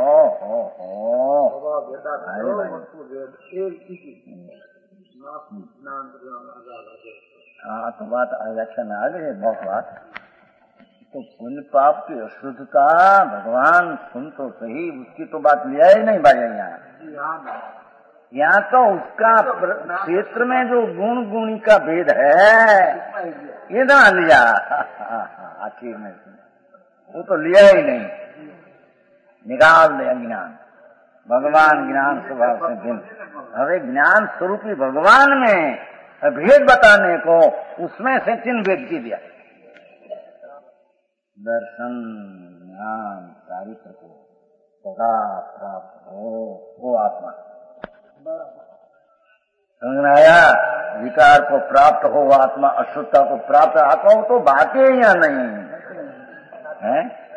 [SPEAKER 2] हाँ तो बात व्याख्या में आ गई है बहुत बात। तो पुण्य पाप की अशुद्धता भगवान सुन तो सही उसकी तो बात लिया ही नहीं भाई। यहाँ तो उसका क्षेत्र में जो गुणी का भेद है ये ना लिया आखिर में वो तो लिया ही नहीं। निकाल दे अज्ञान। भगवान ज्ञान स्वभाव से भिन्न। अरे ज्ञान स्वरूपी भगवान में भेद बताने को उसमें से 3 भेद की दिया। दर्शन ज्ञान चारित्र को सदा प्राप्त हो वो आत्मा। समझ में आया? विकार को प्राप्त हो आत्मा, अशुद्धता को प्राप्त आत्मा तो बातें या नहीं है।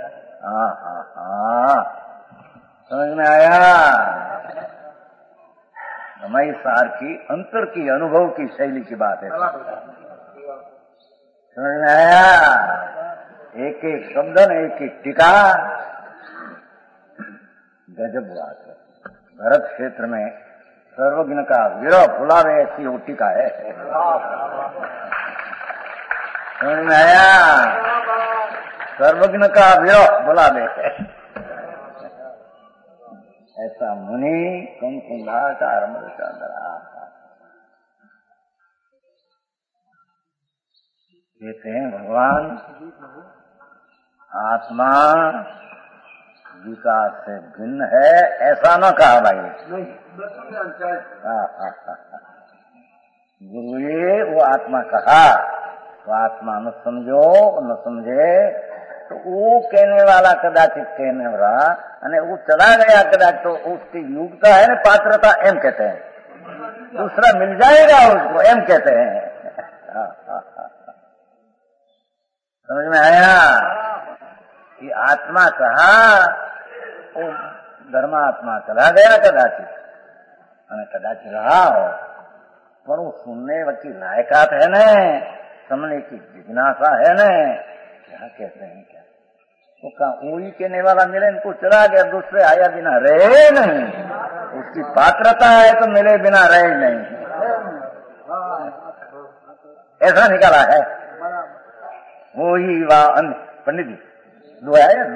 [SPEAKER 2] समझ में आया? हमारी सार की अंतर की अनुभव की शैली की बात है। समझ में आया? एक एक शब्द न एक एक टीका गजब बात है। भरत क्षेत्र में सर्वज्ञ का विरह फुलावे ऐसी वो टीका है। समझ में आया? सर्वज्ञ का विरह फुलावे ऐसा मुनि कम कुंभाकार कहते हैं भगवान आत्मा विकार से भिन्न है ऐसा न कहा भाई। गुरु ये वो आत्मा कहा तो आत्मा न समझो न समझे तो वो कहने वाला कदाचित कहने वाला અને वो चला गया कदाच तो उसकी योग्यता है ना पात्रता एम कहते हैं। दूसरा मिल जाएगा उसको एम कहते हैं। में आया कि आत्मा कहा वो धर्मात्मा चला गया कदाचित અને कदाच रहा हो पर वो सुनने की लायकात है न, समझने की जिज्ञासा है न। क्या कहते हैं क्या तो कहा वही कहने वाला मिले इनको चला गया, दूसरे आया बिना रहे नहीं, उसकी पात्रता है तो मिले बिना रहे नहीं, ऐसा निकाला है। वही वाह पंडित जी दो है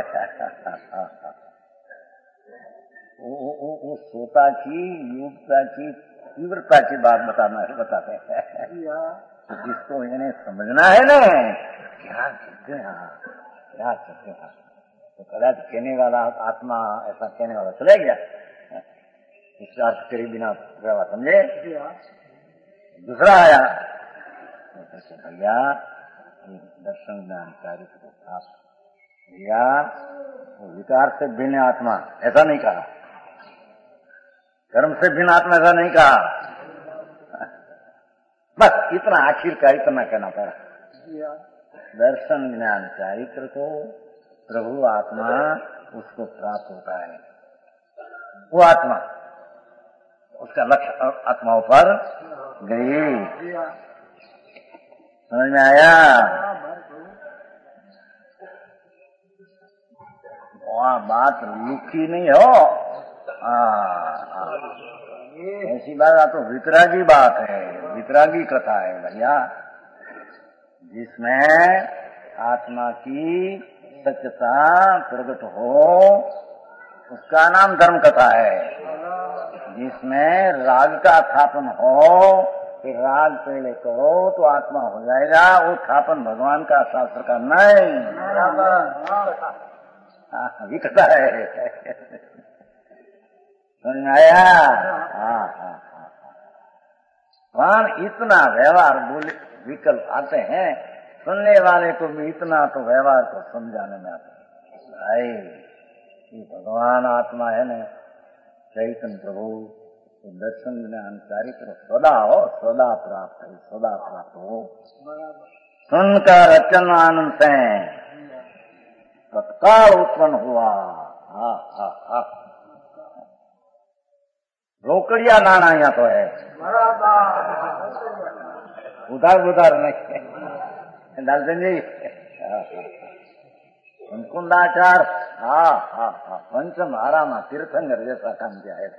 [SPEAKER 2] वो सोता की युगता की तीव्रता की बात बताते हैं। तो जिसको इन्हें समझना है ना क्या कहते हैं क्या कहते हैं, तो कदाच कहने वाला आत्मा ऐसा कहने वाला चले गया, इस अर्थ के बिना व्यवहार समझे। दूसरा आया भैया दर्शन ज्ञान कार्य भैया वो विकार से भिन्न आत्मा ऐसा नहीं कहा, कर्म से भिन्न आत्मा ऐसा नहीं कहा, बस इतना आखिर का इतना कहना पड़ा। दर्शन ज्ञान चारित्र को प्रभु आत्मा उसको प्राप्त होता है, वो आत्मा उसका लक्ष्य आत्माओं पर गई। समझ में आया? वहाँ बात लिखी नहीं हो, ऐसी बात तो वितरागी बात है, वितरागी कथा है भैया, जिसमें आत्मा की सत्यता प्रकट हो उसका नाम धर्म कथा है। जिसमें राग का स्थापन हो कि राग पहले करो तो आत्मा हो जाएगा, वो स्थापन भगवान का शास्त्र का नहीं, अभी कथा है। समझ में आया? वहां इतना व्यवहार बोले विकल्प आते हैं, सुनने वाले को भी इतना तो व्यवहार को समझाने में आता है कि भगवान आत्मा है न, चैतन्य प्रभु दर्शन ज्ञान चारित्र सदा हो, सदा प्राप्त है, सदा प्राप्त हो। सुनकर रचन आनंद से तत्काल उत्पन्न हुआ। रोकड़िया नाना यहाँ तो है, उधार उधार नहीं डालते जी। कुंकुंदाचार पंचम आरामा तीर्थंकर जैसा काम किया है।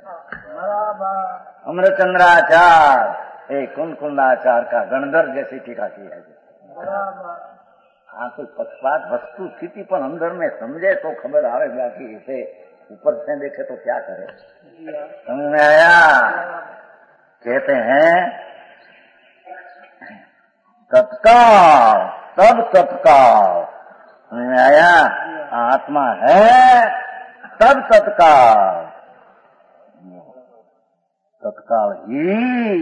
[SPEAKER 2] अमृतचंद्राचार एक कुंकुंदाचार का गणधर जैसी टीका की है। हाँ कोई पक्षपात वस्तु स्थिति पर अंदर में समझे तो खबर आवेगा कि इसे ऊपर से देखे तो क्या करे। समझ में आया? कहते हैं तत्काल तब तत्काल। समझ में आया? आत्मा है तब तत्काल, तत्काल ही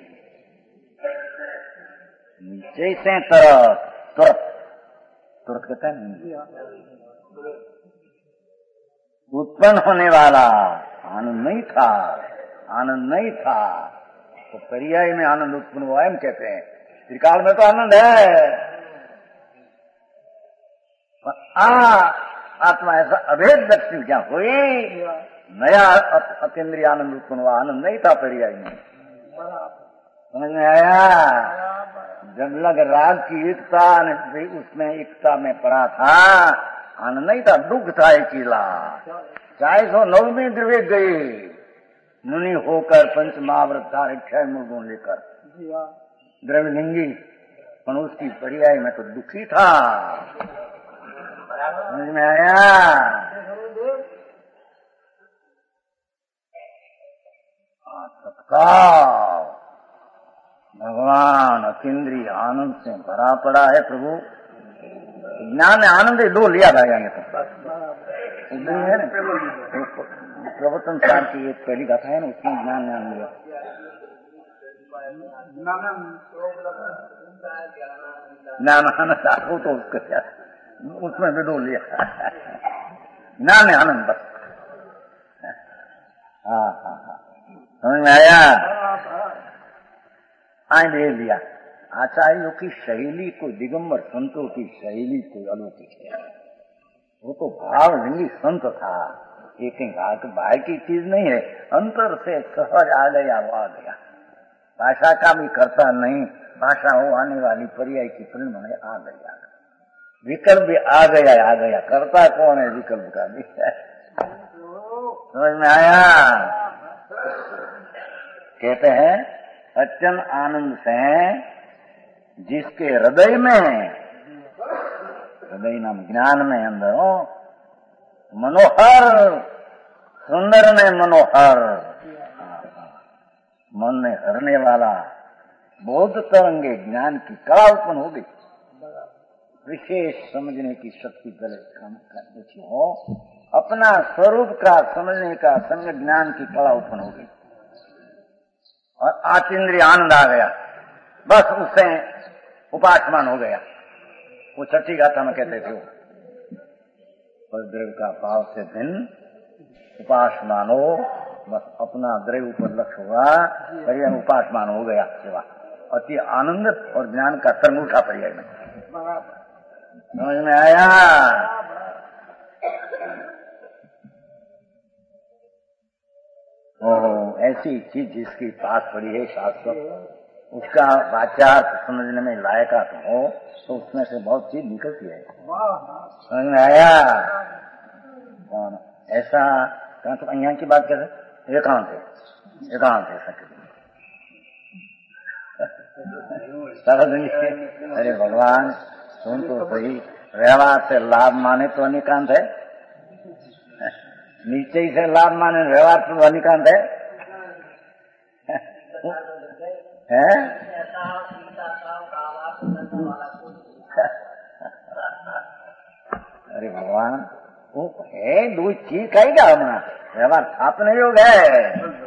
[SPEAKER 2] नीचे से तरफ तुरंत तुरंत कहते हैं उत्पन्न होने वाला आनंद नहीं था, आनंद नहीं था तो पर्याय में आनंद उत्पन्न हुआ हम कहते हैं। त्रिकाल में तो आनंद है, आत्मा ऐसा अभेद दक्षिण क्या हुई, नया अतीन्द्रिय आनंद उत्पन्न हुआ, आनंद नहीं था पर्याय में। समझ में आया? जब लग राग की एकता उसमें एकता में पड़ा था, आनंद नहीं था, दुख था अकेला। 409वीं द्रव्य गई मुनि होकर पंच महाव्रत धारे 6 मूल लेकर द्रव्य लिंगी, पर उसकी पर्याय में तो दुखी था। समझ में आया? तत्काल भगवान अतीन्द्रिय आनंद से भरा पड़ा है प्रभु। ज्ञान ने आनंद दो लिया था यहाँ है ना, प्रवर्तन सार की एक पहली गाथा है ना, उसमें ज्ञान ज्ञान लिया। ज्ञान आनंद वो तो उसमें भी दो लिया, ज्ञान ने आनंद बस। समझ में आया? आए ले लिया, आचार्यों की शैली को, दिगंबर संतों की शैली को अलौकिक है। वो तो भावलिंगी संत था, एक बाहर की चीज नहीं है, अंतर से सहज आ गया वो आ गया। भाषा का भी करता नहीं, भाषा हो आने वाली पर्याय की फिल्म में आ गया, विकल्प भी आ गया, करता कौन है विकल्प का भी। समझ में आया? कहते हैं अत्यंत आनंद से जिसके हृदय नाम ज्ञान में अंदर मनोहर, सुंदर ने मनोहर, मन में हरने वाला बोध तरंगे ज्ञान की कला उत्पन्न हो गई। विशेष समझने की शक्ति पहले काम करनी हो, अपना स्वरूप का समझने का संग ज्ञान की कला उत्पन्न हो गई और आतिंद्रिय आनंद आ गया, बस उससे उपासमान हो गया। वो छठी गाथा में कहते थे, द्रव्य का भाव से भिन्न उपासमान हो, बस अपना द्रव्य ऊपर लक्ष्य हुआ, पर्याय उपासमान हो गया सेवा। अति आनंद और ज्ञान का तरंग उठा पर्याय में। समझ में आया? ऐसी चीज जिसकी पास पड़ी है शास्त्र, उसका वाचार्थ समझने में लायकात हो तो उसमें से बहुत चीज निकलती है। समझ में आया? ऐसा तो यहाँ की बात करे एकांत है अरे भगवान सुन तो सही, व्यवहार से लाभ माने तो अनिकांत है, नीचे से लाभ माने व्यवहार तो अनिकांत है। अरे भगवान वो है दो चीज कहेगा हमारा व्यवहार स्थापन योग है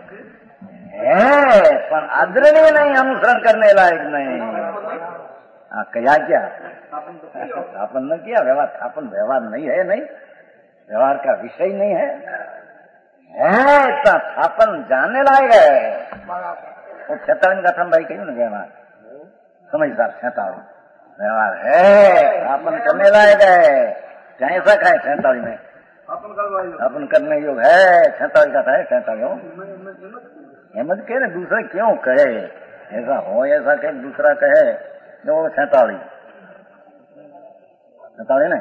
[SPEAKER 2] पर आदरणीय नहीं, अनुसरण करने लायक नहीं। कया क्या स्थापन न किया, व्यवहार स्थापन व्यवहार नहीं है, नहीं व्यवहार का विषय नहीं है, इतना स्थापन जानने लायक है। वो 46 का थम भाई कही ना व्यवहार समझदार 46 व्यवहार है, स्थापन करने लायक है। चाहे ऐसा खाए 46 में अपन करने योग है, 46 का था 46 हेमंत कहे ना दूसरा क्यों कहे, ऐसा हो ऐसा कहे दूसरा कहे जो 46 ને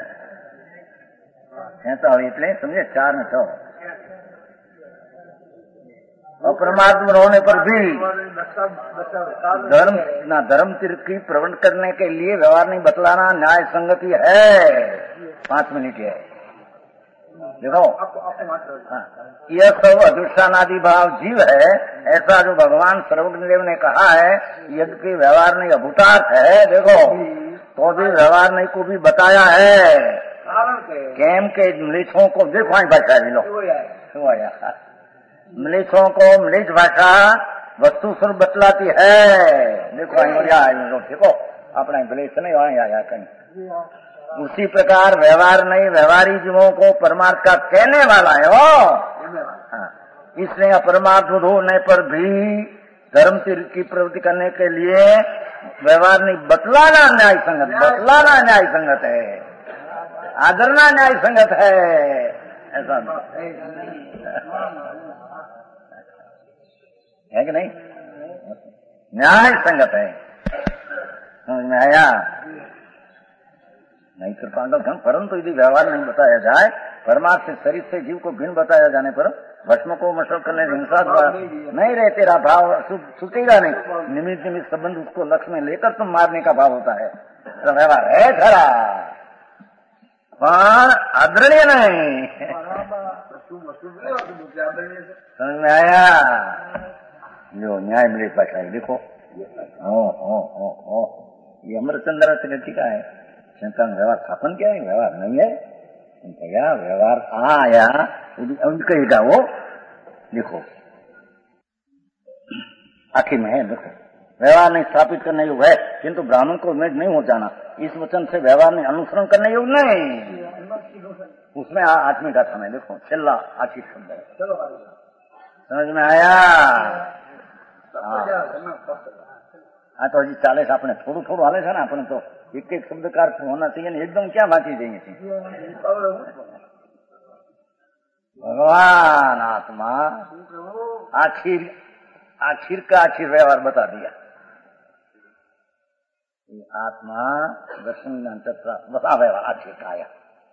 [SPEAKER 2] 46 એટલે समझे 4 में 6 अप्रमाद होने पर भी धर्म तीर्थ की प्रवृत्ति करने के लिए व्यवहार नहीं बतलाना न्याय संगति है। 5 मिनट है देखो, यह सब अधिष्ठानादि भाव जीव है, ऐसा जो भगवान सर्वज्ञदेव ने कहा है। यद्यपि व्यवहार नहीं अभूतार्थ है, देखो तो भी व्यवहार नहीं को भी बताया है। केम के मृक्षों को देखो भाषा लो, मृक्षों को मृक्ष भाषा वस्तु स्वरूप बतलाती है। देखो अपना मृक्ष नहीं आया कहीं, उसी प्रकार व्यवहार नहीं व्यवहारी जीवों को परमार्थ का कहने वाला है वो। इसलिए अपरमार्थ होने पर भी धर्म तीर्थ की प्रवृत्ति करने के लिए व्यवहार नहीं बतलाना न्याय संगत, बतलाना न्याय संगत है, आदरना न्याय संगत है। ऐसा है कि नहीं? न्याय संगत है। समझ में आया? नहीं कृपांगल धन, परंतु यदि व्यवहार नहीं बताया जाए, परमार्थ से शरीर से जीव को भिन्न बताया जाने पर भस्म को मशल करने हिंसा नहीं रहे, तेरा भाव छूटेगा नहीं। निमित्त निमित्त संबंध उसको लक्ष्य में लेकर तुम मारने का भाव होता है, तो व्यवहार है खरा पर आदरणीय नहीं। समझ में आया? जो न्याय मिले भाषा देखो, ये अमरचंद्र त्रिगति का है। संतान व्यवहार स्थापन क्या है? व्यवहार नहीं है भैया, व्यवहार आया कहेगा वो। देखो आखिर में है, देखो व्यवहार नहीं स्थापित करने योग है, किंतु ब्राह्मण को उम्मीद नहीं हो जाना, इस वचन से व्यवहार नहीं अनुसरण करने योग नहीं। उसमें आत्मी का समय देखो चिल्ला आखिर शब्द है। समझ में आया? આ તો હજી ચાલે છે, આપણે થોડું થોડું હાલે છે ને, આપણે તો એક એક શબ્દ કા અર્થ હોના चाहिए ને એકદમ ક્યાં વાંચી જઈએ છીએ. भगवान आत्मा आखिर का आखिर व्यवहार बता दिया. आत्मा दर्शन बता व्यवहार आखिर का आया.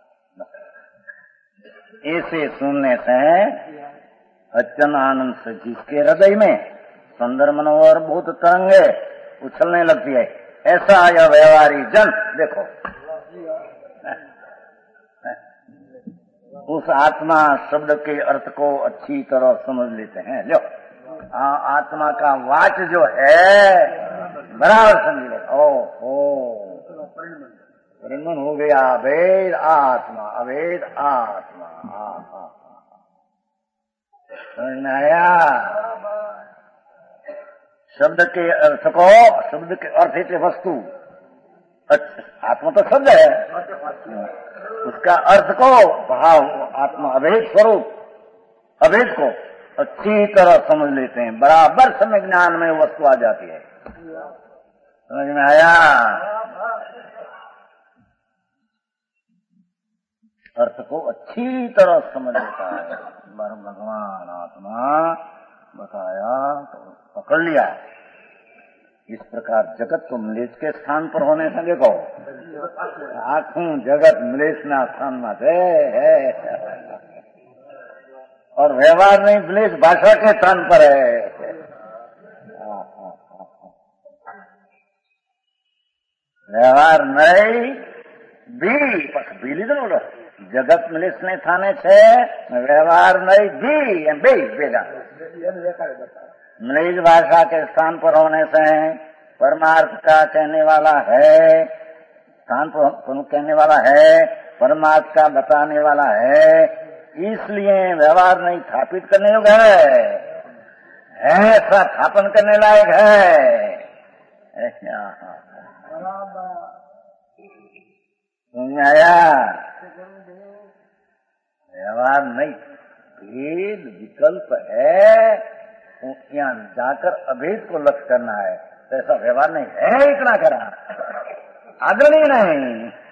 [SPEAKER 2] ऐसे सुनने से अत्यंत आनंद से जिसके हृदय में सुंदर मनोहर बहुत तरंगे उछलने लगती है, ऐसा यह व्यवहारी जन देखो उस आत्मा शब्द के अर्थ को अच्छी तरह समझ लेते हैं. लो आत्मा का वाच जो है बराबर समझ ले. ओ परिमन हो गया. अभेद आत्मा, अभेद आत्मा. समझ में आया? शब्द के अर्थ को, शब्द के अर्थ है वस्तु, आत्मा तो शब्द है, उसका अर्थ को भाव आत्मा अभेद स्वरूप, अभेद को अच्छी तरह समझ लेते हैं. बराबर समय ज्ञान में वस्तु आ जाती है. समझ में आया? अर्थ को अच्छी तरह समझ लेता है. भगवान आत्मा बताया तो पकड़ लिया. इस प्रकार जगत को मलेश के स्थान पर होने से देखो आखू जगत मलेश ना स्थान में है और व्यवहार नहीं मलेश भाषा के स्थान पर है. व्यवहार नहीं बी લીધું બોલો. જગત મલેશ ને થાને છે, વ્યવહાર नहीं बी बेगा मलेश भाषा के स्थान पर होने से परमार्थ का कहने वाला है, स्थान पर कहने वाला है, परमार्थ का बताने वाला है, इसलिए व्यवहार नहीं स्थापित करने योग्य है, ऐसा स्थापन करने लायक है. आया? व्यवहार नहीं भेद विकल्प है, यहाँ जाकर अभेद को लक्ष्य करना है. तो ऐसा व्यवहार नहीं है. इतना करा आदरणीय नहीं.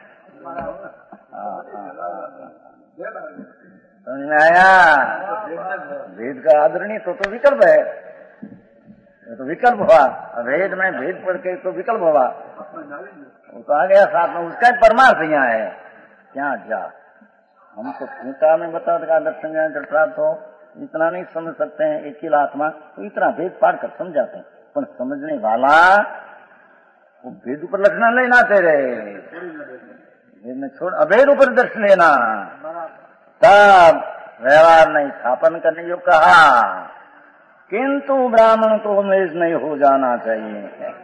[SPEAKER 2] समझ में आया? भेद का आदरणीय तो विकल्प है, तो विकल्प हुआ. अभेद में भेद पढ़ के तो विकल्प हुआ, वो तो आ गया साथ में. उसका परमार्थ यहाँ है. क्या जा हम तो गीता में बता देगा दर्शन ज्ञान प्राप्त हो, इतना नहीं समझ सकते हैं एक ही आत्मा, तो इतना भेद पार कर समझाते हैं. पर समझने वाला वो भेद ऊपर लक्षण लेना तेरे भेद में छोड़ अभेद ऊपर दर्शन लेना. तब व्यवहार नहीं स्थापन करने जो कहा, किंतु ब्राह्मण को मलेश नहीं हो जाना चाहिए.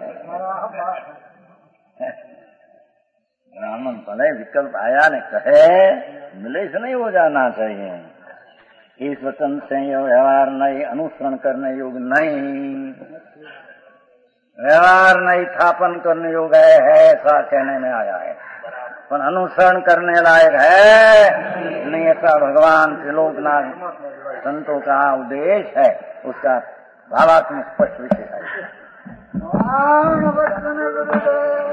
[SPEAKER 2] ब्राह्मण भले विकल्प आया ने कहे मलेश नहीं हो जाना चाहिए. इस वचन से यह व्यवहार नहीं अनुसरण करने योग्य नहीं, व्यवहार नहीं स्थापन करने योग्य है, ऐसा कहने में आया है. पर अनुसरण करने लायक है नहीं, ऐसा भगवान त्रिलोकनाथ संतों का उद्देश्य है. उसका भावात्मक स्पष्ट विषय है.